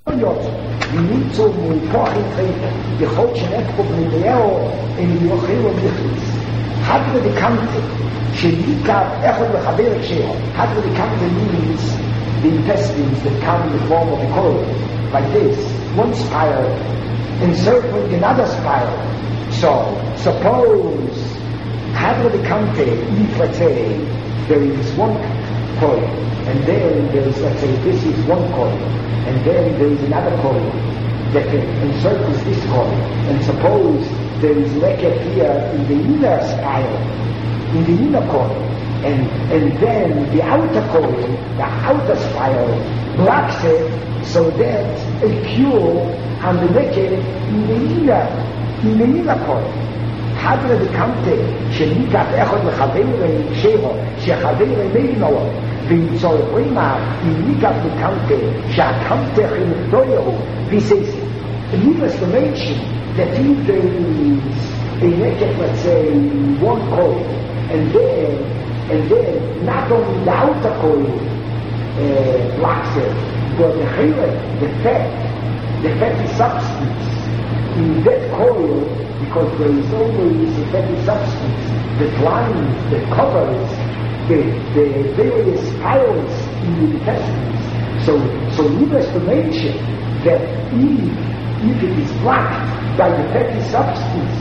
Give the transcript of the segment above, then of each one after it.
need to move forward the whole connected with the arrow in the Yochel Nichlis. Had the country, Shenika Echad Lechaber Sheo, had the country means the intestines that come in the form of the coil, like this, one spiral, encircling another spiral. So, suppose, had the country, if let's say, there is one coil, and then there is, let's say, this is one coil, and then there is another coil that encircles this coil, and suppose there is leket here in the inner spiral, in the inner coil, and then the outer coil, the outer spiral, blocks it, so that a cure on the leket in the inner coil. Hadra the Kante, Shenikach Echad Lechaber Sheo, Shechaber Meino, V'Yitzor Rima, Yinikach the Kante, She'akante Chiltoyo, V'Seisi. Needless to mention that if there is a naked, let's say, one coil, and then not only the outer coil blocks it, but the chilek, the fatty substance in that coil, because there is always a fatty substance that lines, that covers the various spirals in the intestines. So needless to mention that if it is blocked by the fatty substance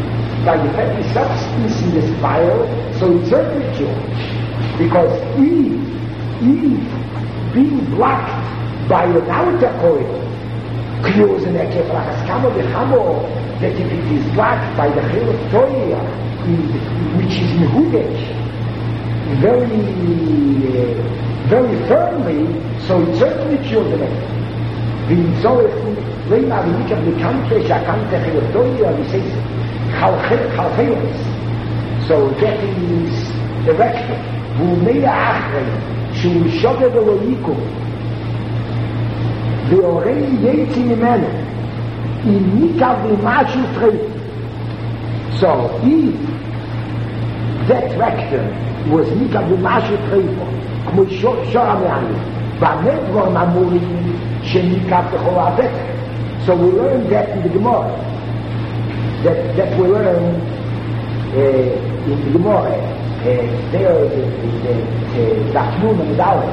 in the spiral, so it's certainly cured. Because if being blocked by an outer coil cures an ekefrachas kamo v'chamo, that if it is blocked by the chiluk toya, which is mehudesh, very firmly, so it certainly cures an ekefrachas. Lema v'nikam v'kante sh'akante chiluk toya v'seis chalchelos. So that is the rectum. V'umeya achrei shu shodev eloiku v'orei yetzi mimenu in nikav v'mashu treif. So if that rectum was nikav v'mashu treif, k'mo shora me'anu, v'amedvor mamurim shenikav v'chol ha'beter. So we learn that in the Gemara. That we learn in the Gemara. There is the Dachmun and Dalet.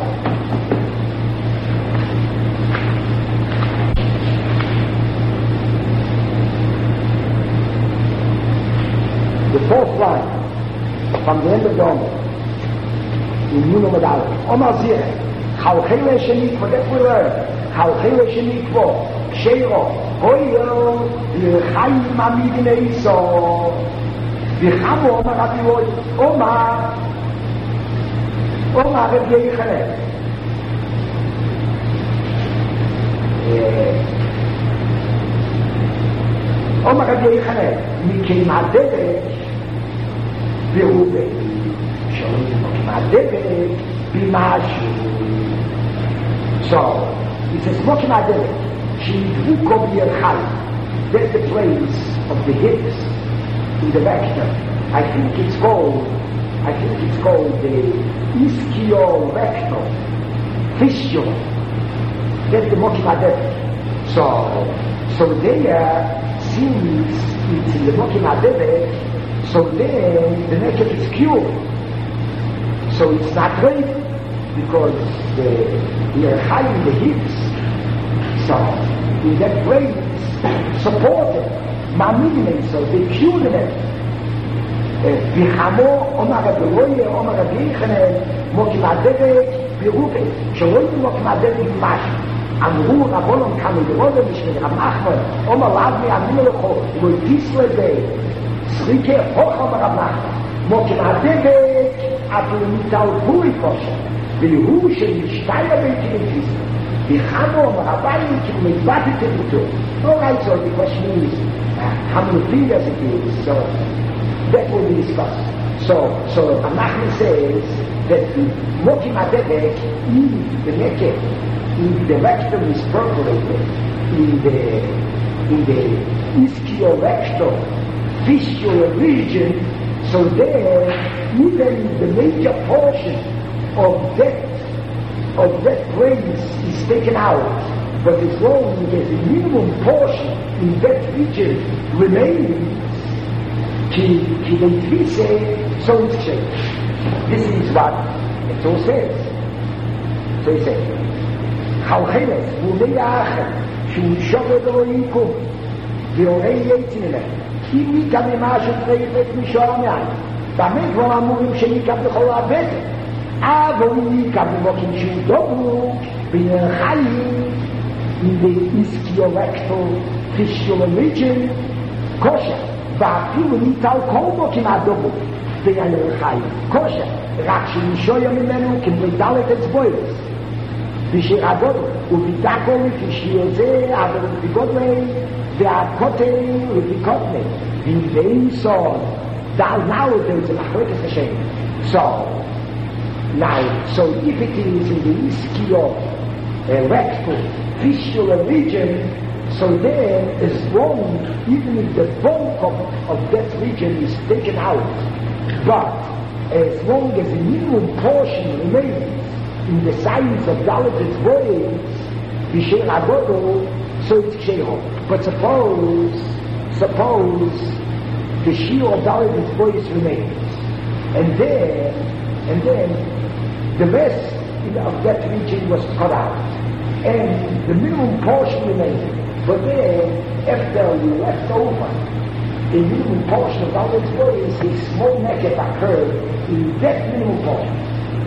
The fourth line from the end of the Omer in Nun and Dalet. Omar Zireh, Chalchele Shenikvo, that we learn. Chalchele Shenikvo, Sheiro, Hoyo, L'chaim Amidin Eiso, V'chamo Omar Abiyoy, Omar Rabbi Yechanan. Omar Rabbi Yechanan, Mikim HaDerech, V'Rubei, Shalom Mikim HaDerech, B'Mashu. So, it says, Mikim HaDerech, that's the place of the hips in the rectum. I think it's called the ischio-rectal fistula. That's the Mokim HaDerech. So there, since it's in the Mokim HaDerech, so then the naked is cured. So it's not great because we are high in the hips. So in that place, supported, mamidin, so they cured it. V'chamo, Omar Rabbi Roye, Omar Rabbi Yechanan, Mokim HaDerech, V'Rubei, Shalom Mokim HaDerech B'Mashu. Amru Rabbonon Kanu V'Rodeh Mishmei Rab Nachman, Omar Lavmi Aminu Lecho, Lo Tisle Dei, Srike Hoch Omar Rab Nachman, Mokim HaDerech, Afu Mital Puri Kosher, V'Yehu Shenishtaila Beitim Tisle. V'chamo Rabbi to make back it to all right, so the question is how many fingers it is, so that will be discussed. So Anachman says that the Mokim HaDerech in the naked, in the rectum is perforated, in the ischio-rectal fistula region, so there even the major portion of that place is taken out, but as long as the minimum portion in that region remains, so it's changed. This is what it all says. So he says, חלחלת ועולי האחר שהוא שווה ולא יקום ועולי יצא ממנו אם ניקה ממשהו טרפת משור מעין במה כבר אמורים שניקה בכל הבטן אבל אם ניקה במוקים שהוא דובו בעניין חיים in the ischiorectal fistula region kosher ואפילו ניטל כל מוקים הדובו בעניין חיים kosher רק שנשויה ממנו כמדלת אצבוילס בשיר הגודל, ובדקו לפי שיר זה, אבל לפי גודלי, והקוטל לפי קוטלי. ואין סוד, now there's a מחלקת השם. So if it is in the ischio-rectal fistula region, so there, as long, even if the bulk of that region is taken out, but as long as the minimum portion remains, in the size of Dalet's voice, B'Shem Agodol, so it's Ksheho. But suppose the Shio of Dalet's voice remains, and then the rest of that region was cut out, and the minimum portion remained. But then, after we left over, the minimum portion of Dalet's voice, a small naked occurred in that minimum portion.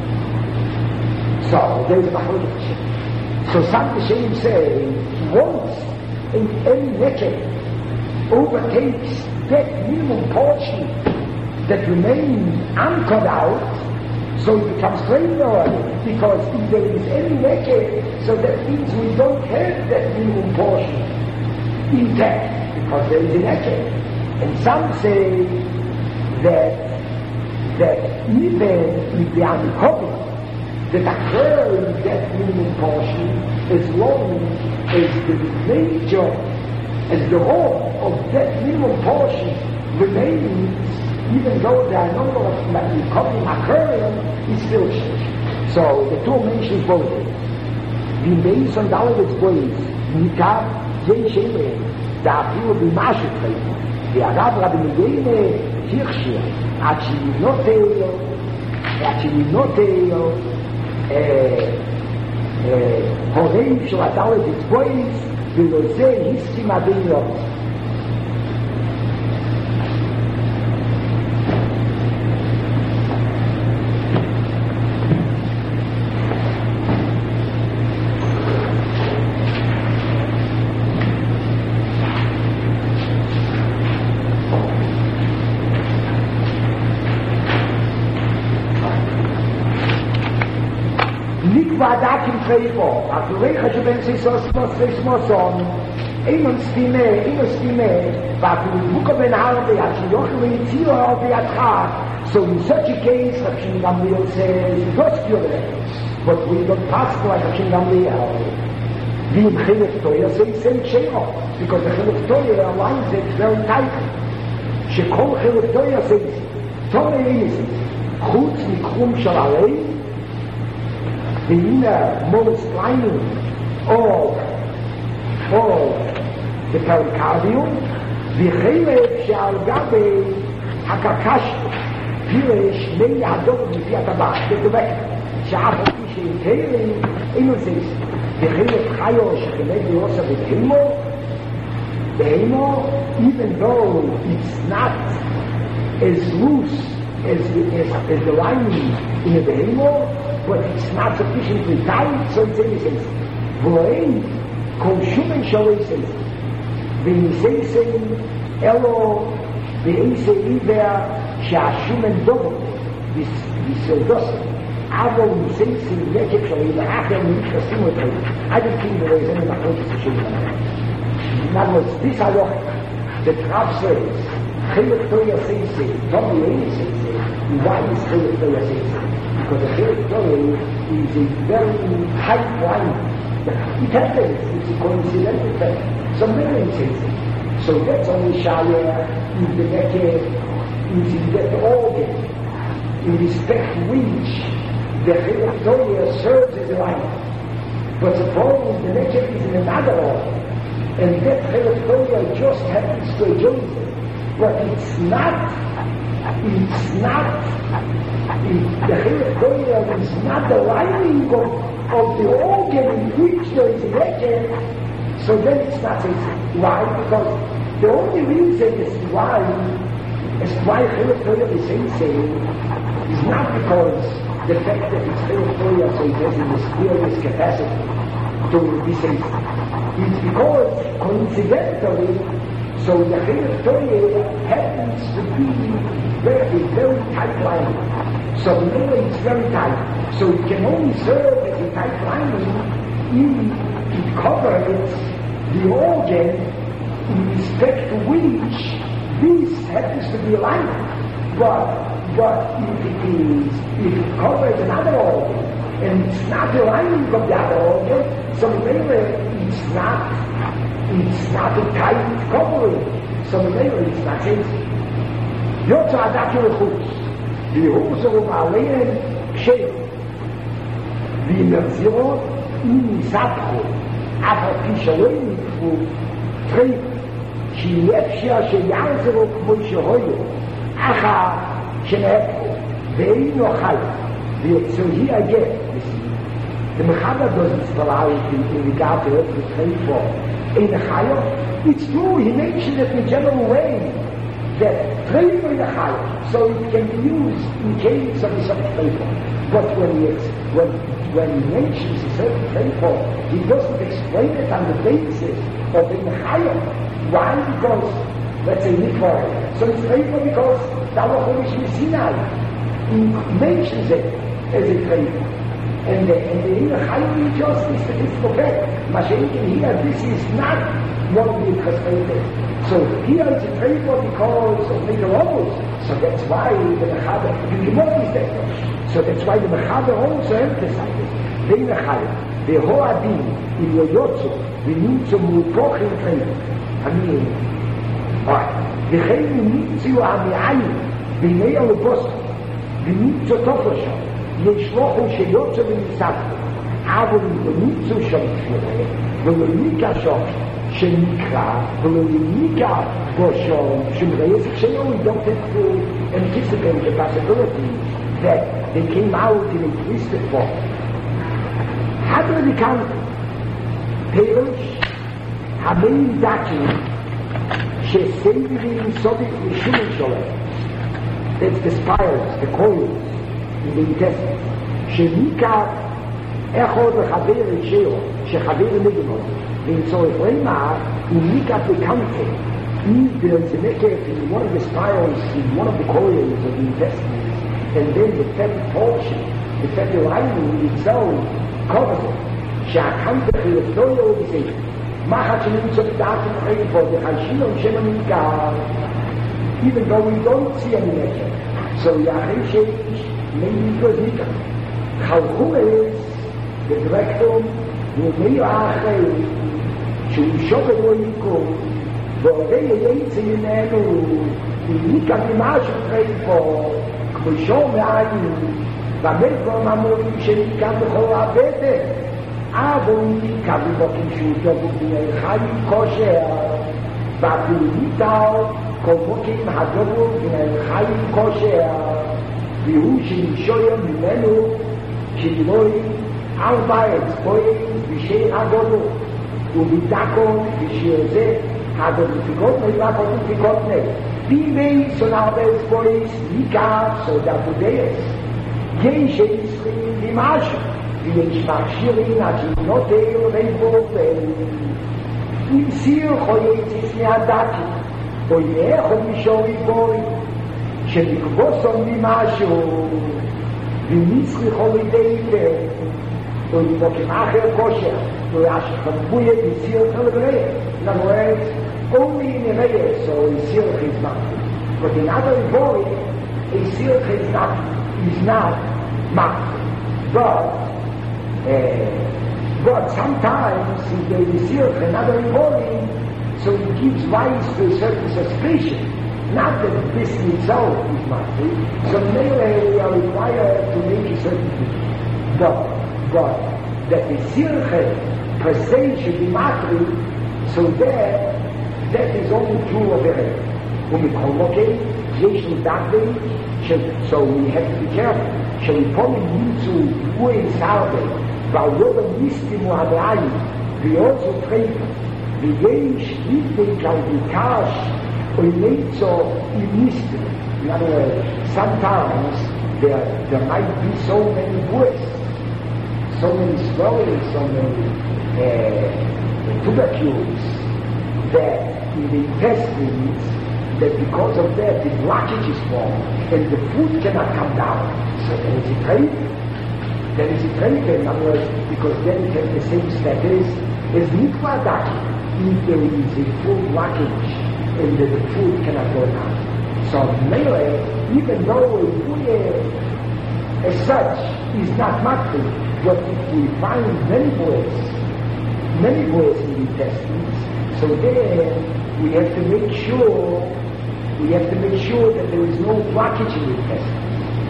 So, there is a machlokes. So some Rishonim say, once any naked overtakes that minimum portion that remains uncut out, so it becomes greater, because if there is any naked, so that means we don't have that minimum portion intact, because there is a naked. And some say that even if they are recovered, that occurs that minimum portion as long as the nature, as the whole of that minimum portion remains, even though there are a number of recovery occurring, is still changed. So the two mentions both. The base on Dalet's voice, Nikab, Jay Shemre, the Afil of the Mashu Trade, the Arab Rabbi Medine, Hirshir, Achinotel, הורים של הדלת אצבויס ולזה הסכים הדיניות ועדת עם חייבו, אפילו שבין סיסמוסון, אינו סתימה, ואפילו בוקו בן הרבה, עד שיוכל להציעו בידך, so in such a case, Rav Gamliel says, but we don't pass like Rav Gamliel. Wie im Chilef Toya says, because the Chilef Toya aligns it very tightly. שכל Chilef Toya says, Toya is it, חוץ מקרום של עלי, the innermost lining of the pericardium, וחלק שעל גבי הקרקשת, פירש מי הדור לפי הטבח, בדובק, שאף אותי שהתהילים, אינו זה, וחלק חיו שחלק ליוסה בהימו, even though it's not as loose as the lining in the behemoth, but it's not sufficiently tight, so it's innocent. V'lo'en, kol shumen shaloisen, v'niseisen, elo, v'eise iver, she'ashumen dobo, v'sildosen, avo niseisen, nekek shaloisen, acher, v'nichtasim otro. I don't think there is any machlokes to show you. In other words, this halacha, the Rav says, Chilek Toya Seise, Tomi Eini Seise, why is Chilek Toya Seise? Because the Chilek Toya is a very high line. It happens, it's a coincidental fact. Some million Seise. So that's only Shaya in the naked, is in that organ, in respect which the Chilek Toya serves as a line. But suppose the nature is in another order, and that Chilatoya just happens to adjust it. But it's not, the Chilatoya is not the lining of the organ in which there is a nature, so then it's not easy. Why? Because the only reason is why Chilatoya is insane is not because the fact that it's Chilatoya, so it has a mysterious capacity to be safe. It's because, coincidentally, so the Chilatoya happens to be very tight lining. So really it's very tight. So it can only serve as a tight lining if it covers the organ in respect to which this happens to be a lining. But if it covers another organ, and it's not the lining of the other organ, so really it's not a tight covering. So really it's not safe. Yotza Adaki Lechutz, V'Yehuzo Alein Kshem, V'Yemerziro Im Satcho, Afa Pishaloi Mikvu Trip, Shiyefshia Sheyarzeru K'moi Shehoyo, Acha Shenepko, Ve'ino Chai, so here again, the Mechaber doesn't spell out in regard to the Treifo. In the Chayo, it's true, he mentioned it in a general way, that Treifo in the Chayo, so it can be used in case of some Treifo. But when he mentions a certain Treifo, he doesn't explain it on the basis of in the Chayo. Why? Because, let's say, Nikvar. So it's Treifo because Dalach Onish Sinai. He mentions it as a Treifo. And the inner highly justice that is correct. Mashenkin here, this is not what we frustrated. So here it's a Treifo because of Nicolobos. So that's why the Mechaber, the Gemara is that. So that's why the Mechaber also emphasizes the inner high, the Hoadim, in Yoyotzo, the Nitzo Mutochim Treifo. I mean, alright. The Chayim Nitzo Ami'ayim, the Neil Bosso, the Nitzo Tofosho. ישלוחו שיוצא וניסחו, אבל בניצו שם שלו, ולמיקה שם שנקרא, ולמיקה בושום, שמראה שלו, we don't have to anticipate the possibility that they came out in a twisted form. How do we count? Perush, Hamein Daki, Shesevim Sodik Yishim Sholem. That's the spirals, the coils, in the intestine. Shenika Echod Chaver Sheo, Shechaver Nigimon, in so Rema, Unika Pekante, if there is a nectar in one of the spirals, in one of the coils of the intestines, and then the fatty portion, the fatty lining itself covers it. Sheakante Chilatoyo is it. Mahachanim Sodatim Chayfo, the Hashilom Shemanika, even though we don't see any nectar. So Yahweh Sheish, maybe it was Nika. Chalchumes, the director, who may Achei, שהוא שוקר לא יקום, ועודי יצא ממנו, וניקה ממשהו חייפו, כמו שום מעין, במקום המורים שניקה בכל הבטן, אבל ניקה בבוקים שהוא דבוק מן חיים כושר, והפעוליתו, כל בוקים הדבוק מן חיים כושר, והוא שנשויה ממנו, שלוי, ארבע אצבועים בשיר הדבוק, ובדקון בשיר זה, הדבוקות נדבקות ובדיקות נד. בימי סונאבה אצבועים, ניקה סודבודייס. יש עשרים למשהו, ויש מכשירים התינות רבובל. אם סיר חויציס מהדקי, או יאכו מישורי בוי, שנקבוסון ממשהו, ומצריכו לידי und wo ich mache kosher, du hast verbuye die Sirke Lebrei. In other words, only in the Reihe, so a Sirke is not. But in other way, a Sirke is not marked. But sometimes if there is Sirke, another way, so it gives rise to a certain suspicion. Not that this in itself is marked. So maybe we are required to make a certain thing. But that the Sirche per se should be matri, so that is only true of it. So we have to be careful. So we probably need to who is salve, but we also pray the Yesh Yitek al Vikash or Neitzo in mystery. In other words, sometimes there might be so many words, so many swellings, so many tubercules that in the intestines, that because of that the blockage is formed and the food cannot come down. So then is it right? Then is it right? In other words, because then it has the same status as Mikvadaki. If there is a full blockage and the food cannot go down. So melee, even though a food as such is not matri, but if we find many words in the intestines, so then we have to make sure that there is no blockage in the intestines.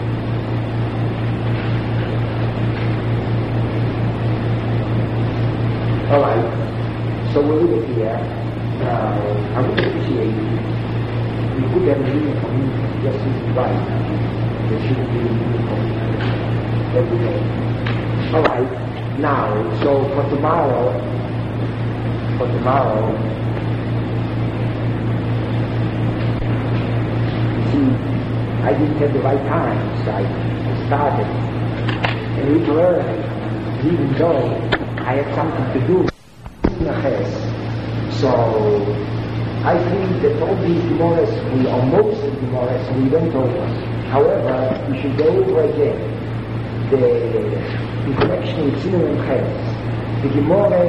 All right, so we'll leave it here. Now, I would appreciate it. We could have a meeting for me just to invite. There should be a meeting for me every day. All right, now, so for tomorrow, I didn't have the right time, so I started a little early, even though I had something to do. So I think that all these Gemaras, or most of the Gemaras, we went over. However, we should go over again the connection with Sinner and Ches. The Gemara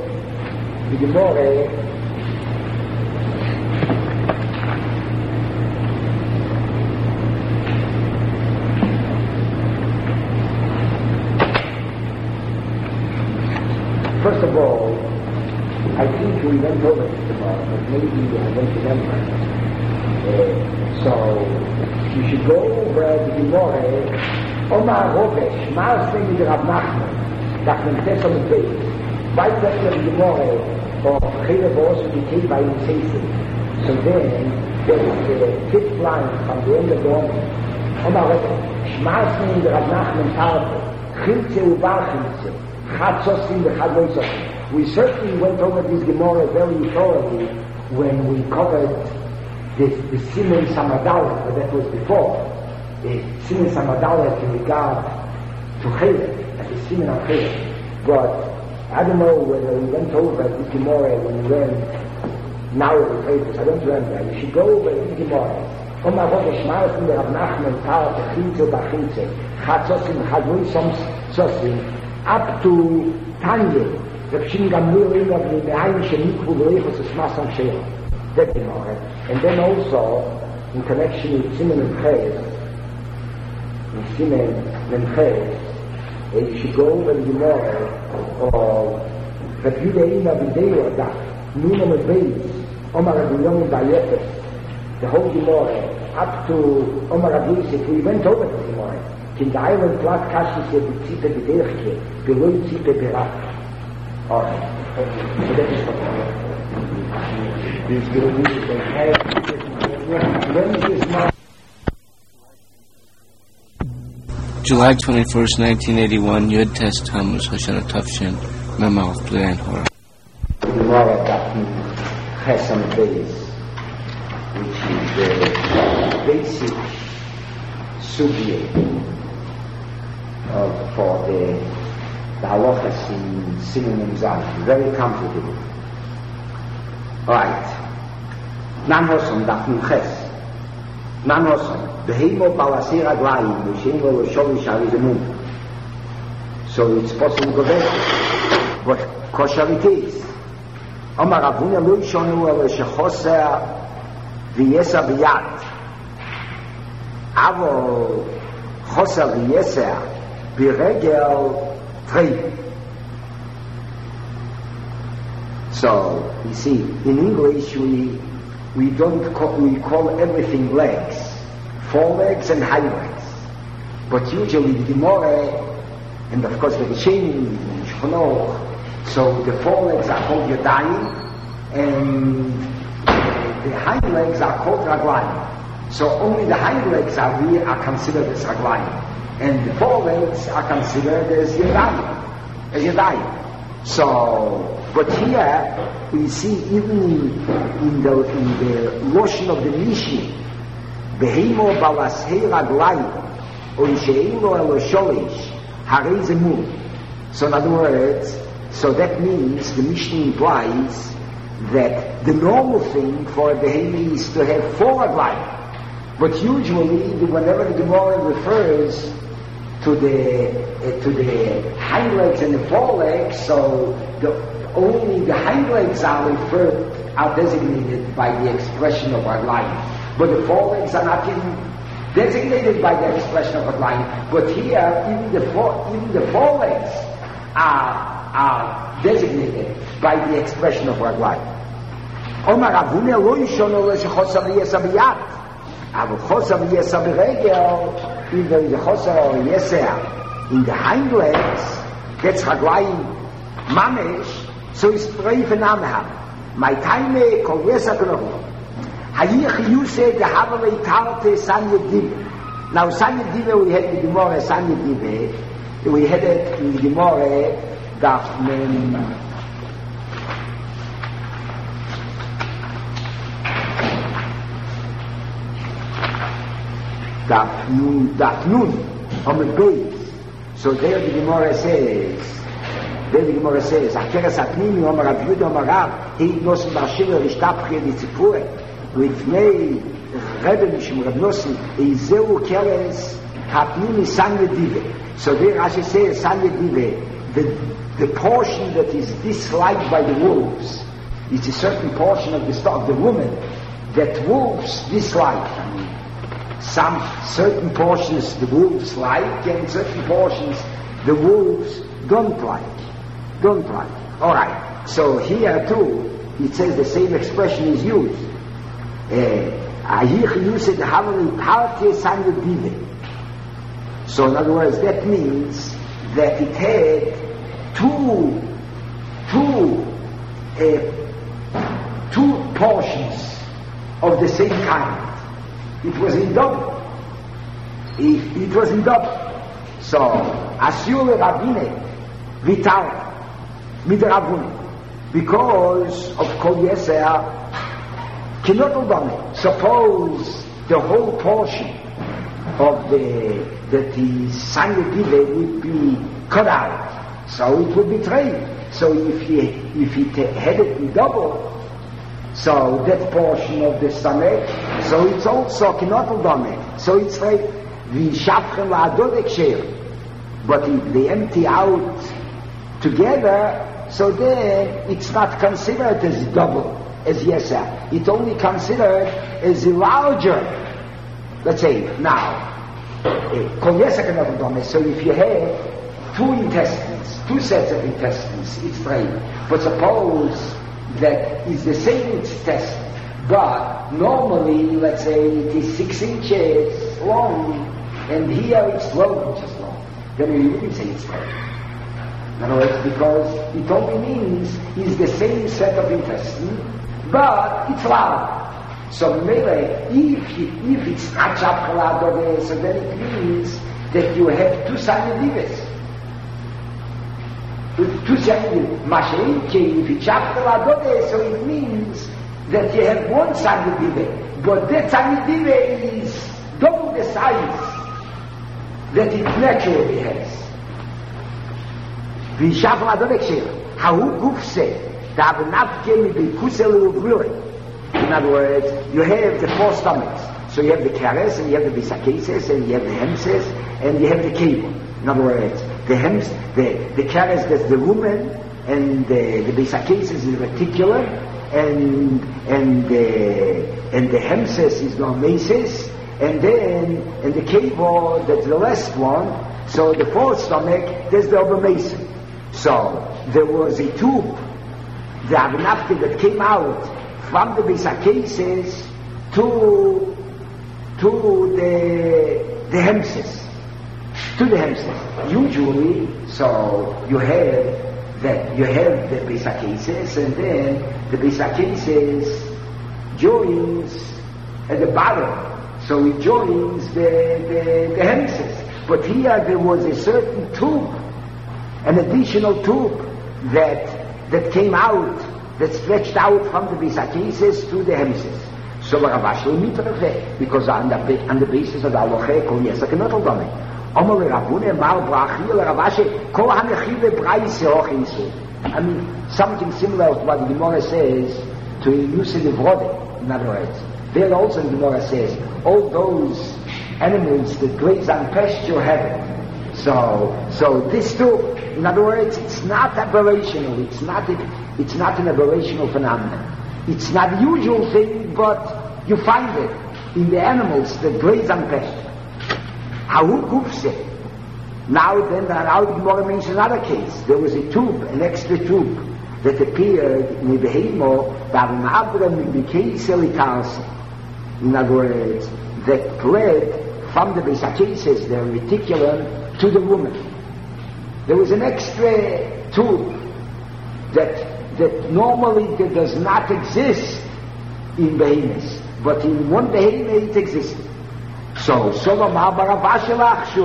first of all, I think we went over it tomorrow, but maybe I don't remember. So you should go over the Gemara. Omar Rovesh, Maaseh mit Rav Nachman, das Mentes on the page. Weiter the Gemara of Chile Boss who became by Yisrael. So then there is the fifth line from the end of the Omar. Omar Rovesh, Maaseh mit Rav Nachman Tarpe, Chilze u'Bar Chilze. We certainly went over this Gemara very thoroughly when we covered the Simen Samadalet, but that was before. The Simen Samadalet in regard to Chilek, and the Simen of Chilek. But I don't know whether we went over this Gemara when we learned now the papers. I don't remember. You should go over this Gemara. Omar Rosh Ma'as in the Rav Nachman Tar B'Chilze B'Chilze Chatzosim Chadrui Sosim up to Tanya, the Pshin Gamur of the Me'ayim Shemikvu V'Reichos Esmasam Sheil. That Gemara. And then also, in connection with Simen and Ches, you should go over the Gemara of Rav Yudaina B'Deir Daf, Nunam Beis, Omar Rav Yom Bayefes, the whole Gemara, up to Omar Rav Yosef. We went over the Gemara. In the island flat kashi se b'tzipe b'derche, below tzipe b'rach. Alright. So that is what July 21st, 1981, Yud Tes Tammuz, Hoshana Tavshin, Memo of B'lein Hora. Gemara Dafni Chesam Beis, which is the basic subject for the halachas in Simen and Zan. Very complicated. Right. Nanhosom Dafni Ches. Nanhosom. Behemo Balasir Aglayim, Mishemo Sholish Arizemun. So it's possible to go there. But kosher it is. Omar Avuna Lui Shonu El Shechoser V'Yesa B'Yad. Avo Choser V'Yesa B'Regel Trei. So, you see, in English we call everything legs. 4 legs and high legs. But usually the Gemara, and of course the Rishonim, von hoch. So the forelegs are called Yadayim, and the hind legs are called Raglayim. So only the hind legs are considered as Raglayim, and the forelegs are considered as Yadayim. So, but here we see even in the lotion of the Mishnah, Behemo balashei Raglayim, or she'eino elo sholish, harei zemur. So in other words, so that means the Mishnah implies that the normal thing for a behemah is to have 4 Raglayim. But usually, whenever the Gemara refers to the hind legs and the forelegs, so only the hind legs are designated by the expression of Raglayim. But the forelegs are not even designated by the expression of Raglayim. But here, even the forelegs are designated by the expression of Raglayim. Omar Avune lo yishono lo shechosav yesa b'yad. Aber chosav yesa b'regel, if there is a chosav yesa in the hind legs, gets Raglayim mamish, so it's treif and ameham. My time kol yesa k'nohu. Hayich yuse de havale tarte sanye dive. Now sanye dive, we had the Gemara sanye dive, we had it in the Gemara daf mem daf nun on the base. So there the Gemara says, Akeres Atnimi Omar Rav Yehuda Omar Rav Heid Nosen Barshiva Rishtapche Litzipure Lifnei Rebbe Mishum Rav Nosen Eizeu Keres Atnimi Sanye Dive. So there Rashi says Sanye Dive, the portion that is disliked by the wolves, it's a certain portion of the woman that wolves dislike. Some certain portions the wolves like, and certain portions the wolves don't like. Alright, so here too, it says the same expression is used. So in other words, that means that it had two portions of the same kind. It was in double. So, Asyur Rabbine Vital Midravun, because of Kol Yeser cannot obey. Suppose the whole portion of that the Sanye Dive would be cut out, so it would be trade. So if it had it in double, so that portion of the stomach, so it's also cannot obey. So it's like the shapchem la'adodek share. But if they empty out together, so then it's not considered as double, as yesa. It's only considered as a larger. Let's say now, kol yesa cannot obey. So if you have 2 intestines, 2 sets of intestines, it's right. But suppose that is the same intestine, but normally, let's say, it is 6 inches long, and here it's 12 inches long. Then we wouldn't say it's right. In other words, because it only means it's the same set of intestine, but it's large. So maybe if it's not chapkalad, so then it means that you have 2 Sanye Dives. 2 Sanye Dives. Mashenke, if it's chapkalad, so it means that you have 1 Sanye Dive, but that Sanye Dive is double the size that it naturally has. How Guf said, in other words, you have the 4 stomachs. So you have the keres, and you have the bisakeses, and you have the hemses, and you have the cable. In other words, the hems, the keres, that's the rumen, and the bisakeses is reticular, and the hemses is the meses, and the cable, that's the last one. So the 4th stomach, there's the obermason. So there was a tube, the avenafte that came out from the bisakeses to the hemses. To the hemses. Usually, so you have that you have the Beis HaKeses, and then the Beis HaKeses joins at the bottom. So it joins the hemises. But here there was a certain tube, an additional tube that came out, that stretched out from the Beis HaKeses to the hemises. So Rav Ashi mitrafeh, because on the basis of the halacha, kol yesa kenotol dami. Omer Rabune Mar Brachi Rav Ashi kol hanechive braise hoch insu. I mean, something similar to what the Gemara says to Yusuf Vrode. In other words, there also the Gemara says all those animals that graze on pasture heaven. So this too, in other words, it's not aberrational. It's not an aberrational phenomenon. It's not a usual thing, but you find it in the animals that graze on pasture. Now the Gemara mentions another case. There was a tube, an extra tube, that appeared in the Behemo, in other words, that bled from the Beis HaKeses, the reticulum, to the woman. There was an extra tube that normally does not exist in Behemoths, but in one Behemoth it existed. So Mar Baravashi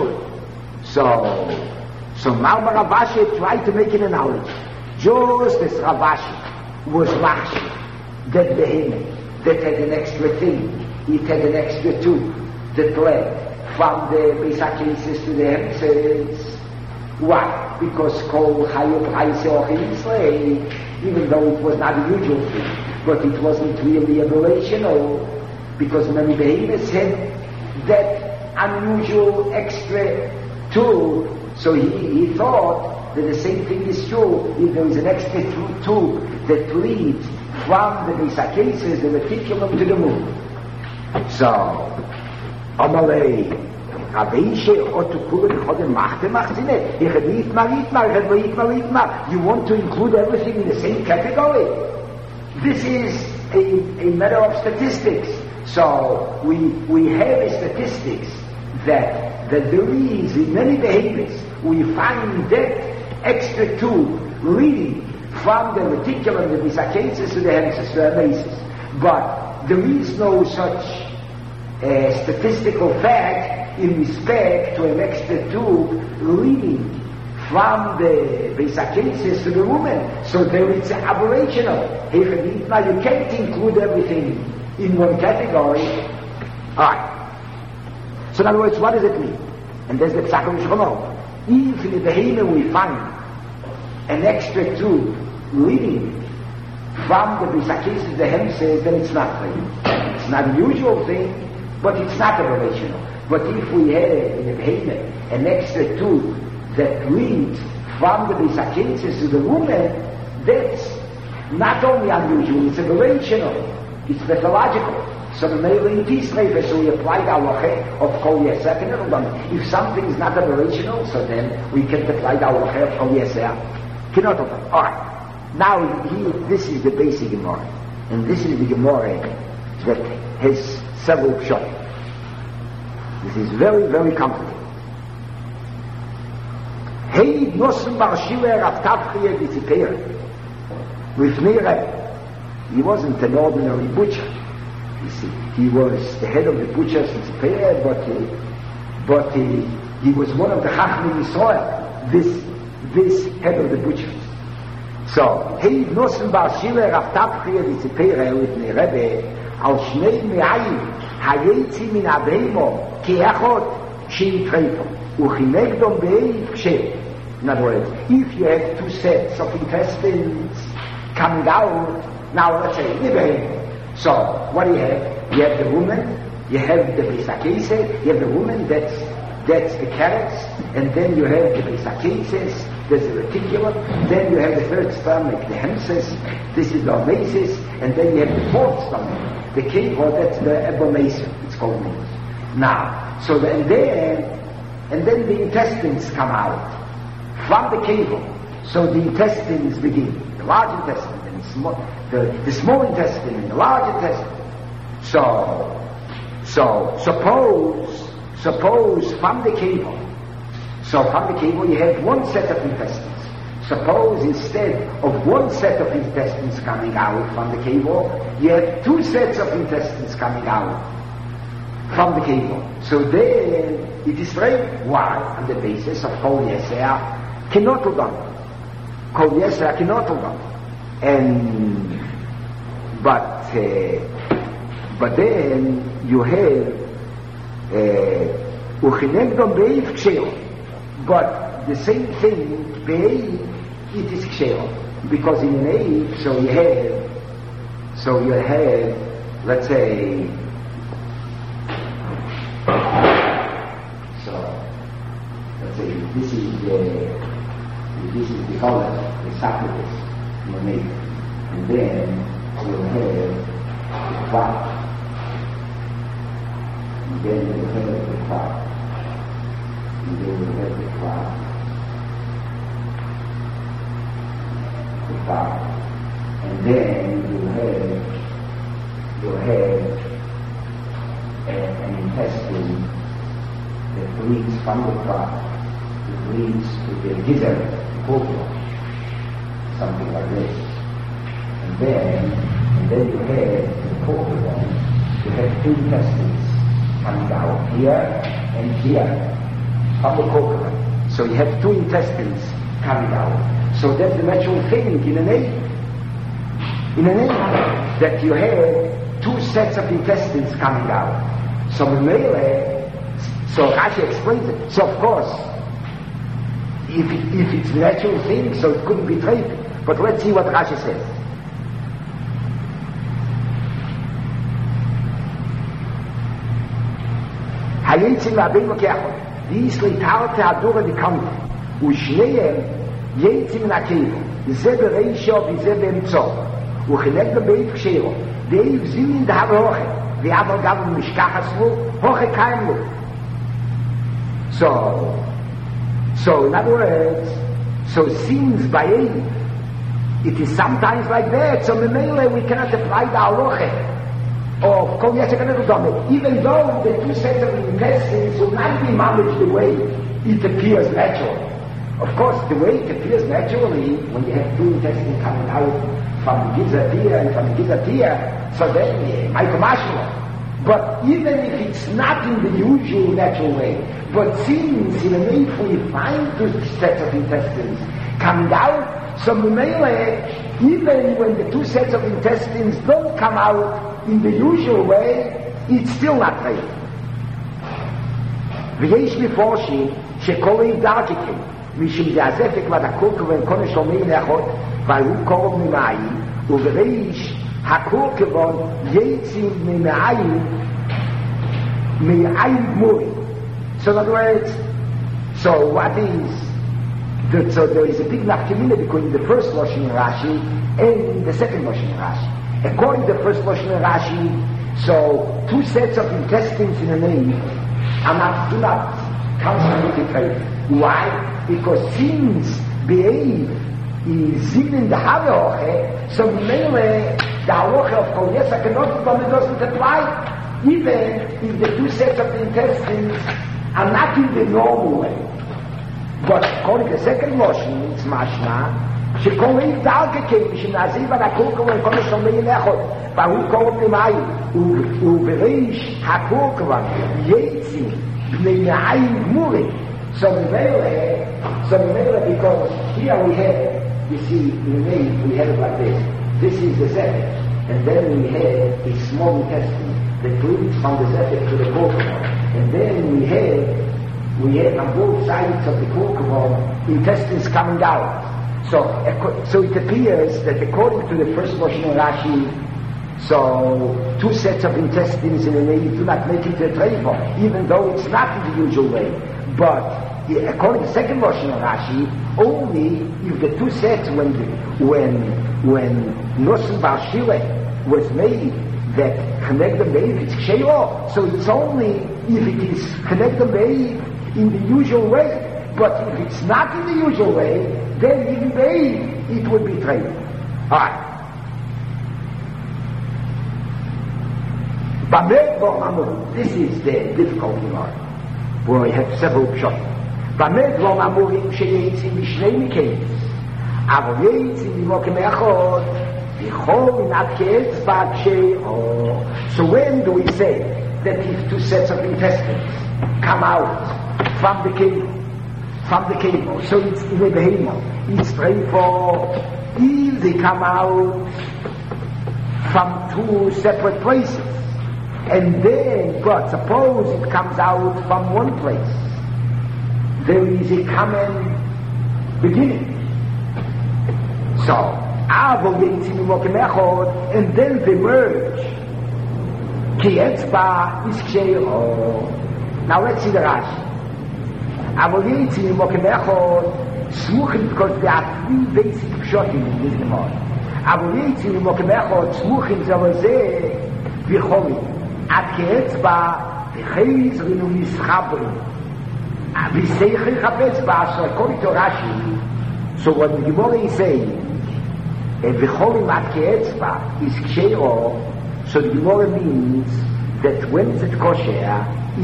Mar Baravashi tried to make an analogy. Just as Ravashi was Rashi, that Behemoth, that had an extra thing, it had an extra tube that led from the Beis HaKeses to the hemises. Why? Because Kol Chayu Praise Ochin Yisrael, even though it was not a usual thing, but it wasn't really aberrational, because many behemoths had that unusual extra tube. So he thought that the same thing is true if there is an extra tube that leads from the Beis HaKeses, the reticulum, to the moon. So, Amalei, you want to include everything in the same category? This is a matter of statistics. So we have statistics that there is in many behaviors we find that extra tube leading from the reticulum, the Beis HaKeses, to the hemises, to the bases. But there is no such statistical fact in respect to an extra tube leading from the Beis HaKeses to the woman. So there it's aberrational. Now you can't include everything in one category. Alright. So in other words, what does it mean? And there's the Psach HaMishchono. If in the Behemoth we find an extra tube leading from the Beis HaKeses to the hemises, then it's not clean. It's not a usual thing, but it's not aberrational. But if we have in the Behemoth an extra tube that leads from the Beis HaKeses to the woman, that's not only unusual, it's aberrational, it's pathological. So the mailing peace labor, so we apply the halacha of Kol Yeseh. If something is not aberrational, so then we can apply the halacha of Kol Yeseh. Alright, now here, this is the basic Gemara, and this is the Gemara that has several pshat. This is very, very complicated. Hey, Nosson Bar Shila Rav Tafriya B'Tzipeir. He wasn't an ordinary butcher. You see, he was the head of the butchers in Tzipeir, but he was one of the Chachmei Yisrael, this head of the butchers. So, hey, Nosson Bar Shila Rav Tafriya B'Tzipeir Lifnei Rebbe al Shnei Me'ayim Hayetzi Min Abheimo Keachot Sheitreito Uchinegdom Be'ei Pshet. In other words, if you have two sets of intestines coming out, now let's say, so what do you have? You have the woman, you have the Beis HaKeses, you have the woman, that's the carrots, and then you have the Beis HaKeses, there's the reticulum, then you have the third stomach, the hemses, this is the omesis, and then you have the fourth stomach, the kevod, that's the abomasum, it's called meat. Now, so and then the intestines come out from the kevod, so the intestines begin, the large intestine, the small intestine and the large intestine. So suppose from the cable you have one set of intestines. Suppose instead of one set of intestines coming out from the cable, you have two sets of intestines coming out from the cable. So then it is straight. Why? On the basis of Kol Yeser cannot hold on. Kol Yeser cannot hold on. And but then you have Uchinegdom Beiv Ksheiro. But the same thing, Beiv, it is Ksheiro. Because in an Eiv, so you have, let's say, this is the color, the sacrifice, you make, and then you'll have the crop, and then you'll have the crop, and then you'll have the crop, and then you'll have an intestine that bleeds from the crop. It leads to the gizzard, something like this. And then you have the porcupine. You have two intestines coming out here and here from the porcupine. So you have two intestines coming out. So that's the natural thing in an egg. In an egg, that you have two sets of intestines coming out. So Rashi explains it. So of course, if it's a natural thing, so it couldn't be trade. But let's see what Rashi says. Hayitzim Rabbeinu Kechon, Yisli Tarte Hadura Nikante, Ushneem Yitzim Nakevo, Ze Bereisho, Ze Beritzo, Uchinegdom Beiv Ksheiro, Deiv Zinin Dahar Hoche, Ve'avar Gavim Mishkachaslu, Hoche Kaimlu. So in other words, so since by Eiv, it is sometimes like that, so Memele we cannot apply the halacha of Kol Yeser K'neged Dama, even though the two sets of intestines will not be managed the way it appears naturally. Of course, the way it appears naturally, when you have two intestines coming out from the gizzard here and from the gizzard here, so then, but even if it's not in the usual natural way, but since in an if we find two sets of intestines coming out, so even when the two sets of intestines don't come out in the usual way, it's still not right. ויש מפורשים שכל איב דרכיכם משום דעזפק ודקוק ואין שלומי לאחות והוא קורב ממים ובריש הקורקבון יצים ממים גמורי. So in other words, so what is so there is a big nafkamina between the first Lashon in Rashi and the second Lashon in Rashi. According to the first Lashon in Rashi, so two sets of intestines in a name do not constitute. Why? Because since Be'ev is in the Halacha, so mainly the Halacha of Kol Yeser K'neged Dama doesn't apply, even if the two sets of intestines are not in the normal way. But according to the second Lashon, it's mashma, שכל איב דרכיכם שנעזיב על הקורקב וכל שלומי לאחות והוא קורב ממים ובריש הקורקב יצים בני מים גמורים. So because here we have, you see, we have it like this. This is the zephyr, and then we have a small intestine that leads from the zephyr to the corpus, and then we have on both sides of the corpus intestines coming out. So it appears that according to the first Lashon of Rashi, so two sets of intestines in a way do not make it a treifah, even though it's not in the usual way. But according to the second Lashon of Rashi, only if the two sets when Nosen Bar Shileh was made that K'neged Beiv it's Ksheiro, so it's only if it is K'neged Beiv in the usual way. But if it's not in the usual way, then even Beiv it would be treifah. Alright. This is the difficult part, where we have several pshat. במדרום אמורים שיצאים בשני מקייס, אבל יצא ממוקם אחד, בכל מן כאצבע כשאו. So when do we say that if two sets of intestines come out from the cable, so it's in a behemoth, it's straightforward. If they come out from two separate places, and then, but suppose it comes out from one place, there is a common beginning. So, and then they merge. Ki etzba is ksheiro. Now let's see the Rashi. Because there are three basic pshotim in this Gemara. Smuchim zavazeh v'cholim. Ad ki etzba v'chezrin u'mischabrin. V'seichri chapetzba. So according to Rashi, so what the Gemara is saying, v'cholim ad ki etzba is ksheiro. So the Gemara means that when is it kosher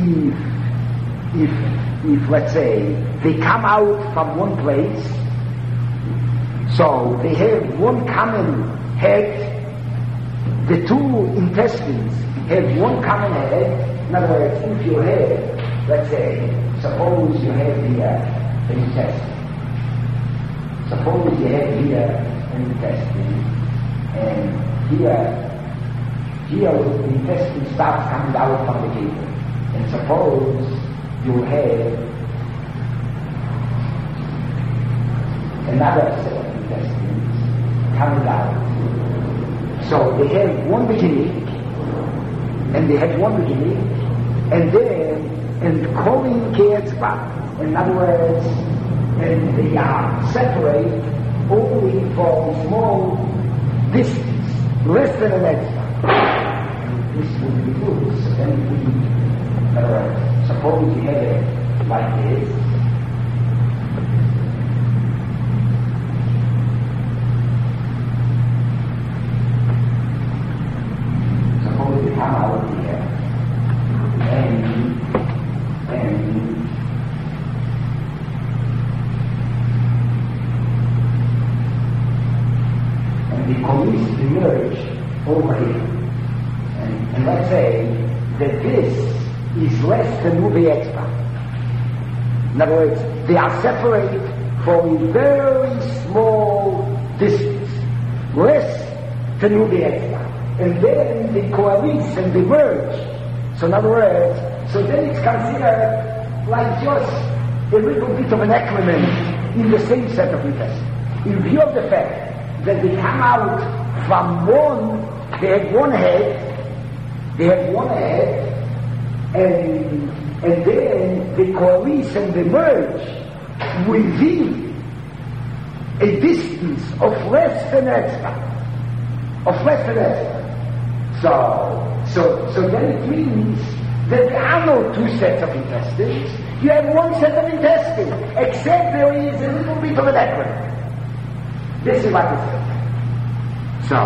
if let's say they come out from one place, so they have one common head, the two intestines have one common head. In other words, if you have, let's say, suppose you have here an intestine, suppose you have here an intestine, and here the intestine starts coming out from the cable. And suppose you have another set of intestines coming out. So they have one beginning, and they had one beginning, and then, and calling keetzba, in other words, and they are separate only for a small distance, less than an etzba. This would be good. So then suppose you have it like this. Suppose you come out here and the collies emerge over here. And let's say that this is less than movie expert. In other words, they are separated for a very small distance, less than movie expert. And then they coalesce and they merge. So in other words, so then it's considered like just a little bit of an accrement in the same set of intestines. In view of the fact that they come out from one, they have one head, and then they coalesce and they merge within a distance of less than extra. So then it means that there are no two sets of intestines. You have one set of intestines, except there is a little bit of an acronym. This is what it says. So,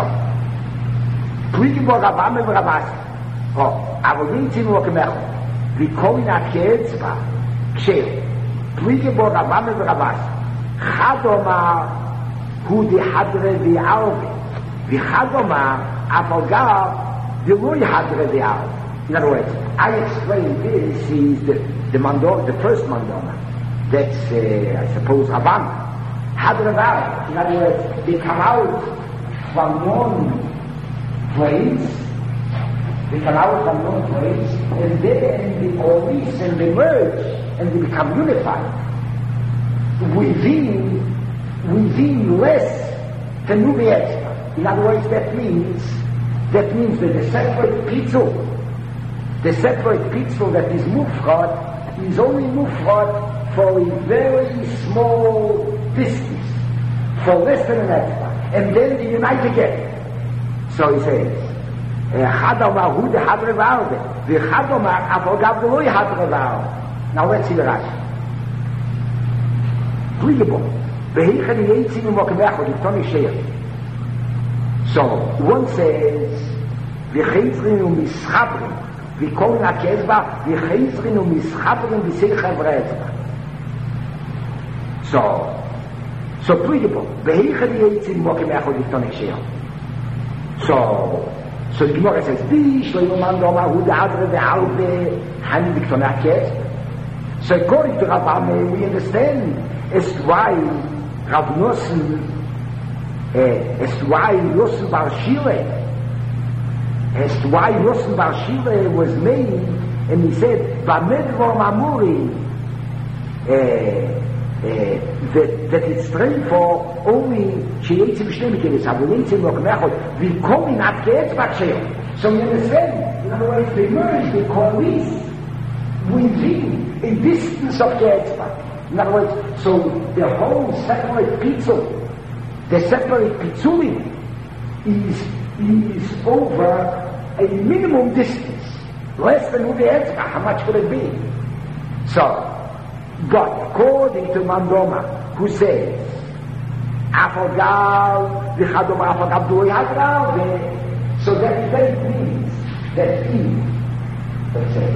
אבל נמצאים וכמחו וכל מן כאצבע כשפליגי בו רבם ורבס חד אומר הוא דחדרה וערבי וחד אומר אף על גב דלוי חדרה וערבי. In other words, I explained this is the mandor, the first mandona. That's I suppose Rabban Hadra Valley. In other words, they come out from one place, and then they coalesce and they merge and they become unified within less than Nubi Extra. In other words, that means that the separate pizza that is mufrad is only mufrad for a very small distance, for less than an extra, and then they unite again. So he says, אחד אומר הוא דחדרה וערבה, ואחד אומר אף על גב דלוי חדרה וערבה. Now let's see the Rashi. Pligable. והיכן יצאים ממוקמך ולפתון ישיר. So, one says, וחזרין ומסחברים, וכל נקזבה, וחזרין ומסחברים ושכל חברה אצבה. So, So breathable. Behecha the Eitzim Mokim Echad Yiftonei Sheol. So the Gemara says, Bi Shlomo Mandoma Hu Da'adre Ve'alve Hani Diktonei HaKetz. So according to Rav Ame, we understand as to why Rav Nosson, as to why Nosson Bar Shileh, as to why Nosson Bar Shileh was made, and he said, V'amedvo Mamuri, that it's trained for only Sheyetzim Shnei Mikkedes, Avuleitzim Mokim Echad, V'komin Ad Ke'etzbach Sheol. So we understand, in other words, they merge, they coalesce within a distance of the Etzbach. In other words, so the whole separate pitzul, the separate pitzulim is over a minimum distance, less than the Etzbach. How much could it be? So, but according to Mandoma, who says, Afogal, V'chadom Afogal Doi Hadral, so that means that he, let's say,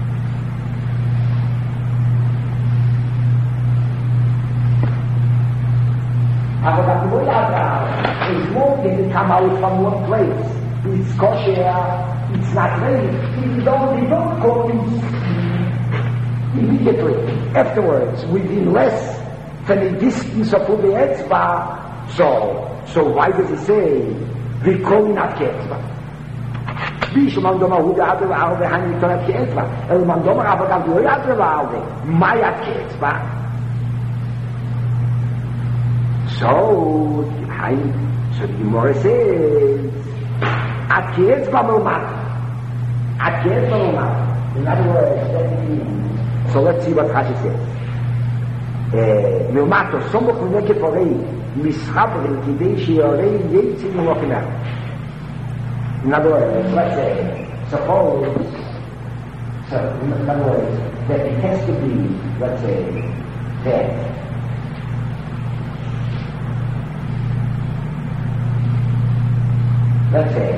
Afogal Doi Hadral is more than to come out from one place. It's kosher, it's not ready, they don't call him immediately afterwards, within less than a distance of the Etzbah. So why does he say V'komin Ad Ke'etzbah? Bishul Mandoma Hu Da'adre Ve'alve Hani Diktonei HaKetz. El Mandoma Afogal Lo Yadre Ve'alve Mai Ad Ke'etzbah. So the Gemara says Ad Ke'etzbah Melmat. Ad Ke'etzbah Melmat. In other words, that means. So let's see what Rashi says. Milmato, Somoch V'nekef Orei, Mishabrin, Kidei She'orei, Yeitzim Mokim Echad. In other words, let's say, suppose, so in other words, that it has to be, let's say, that let's say,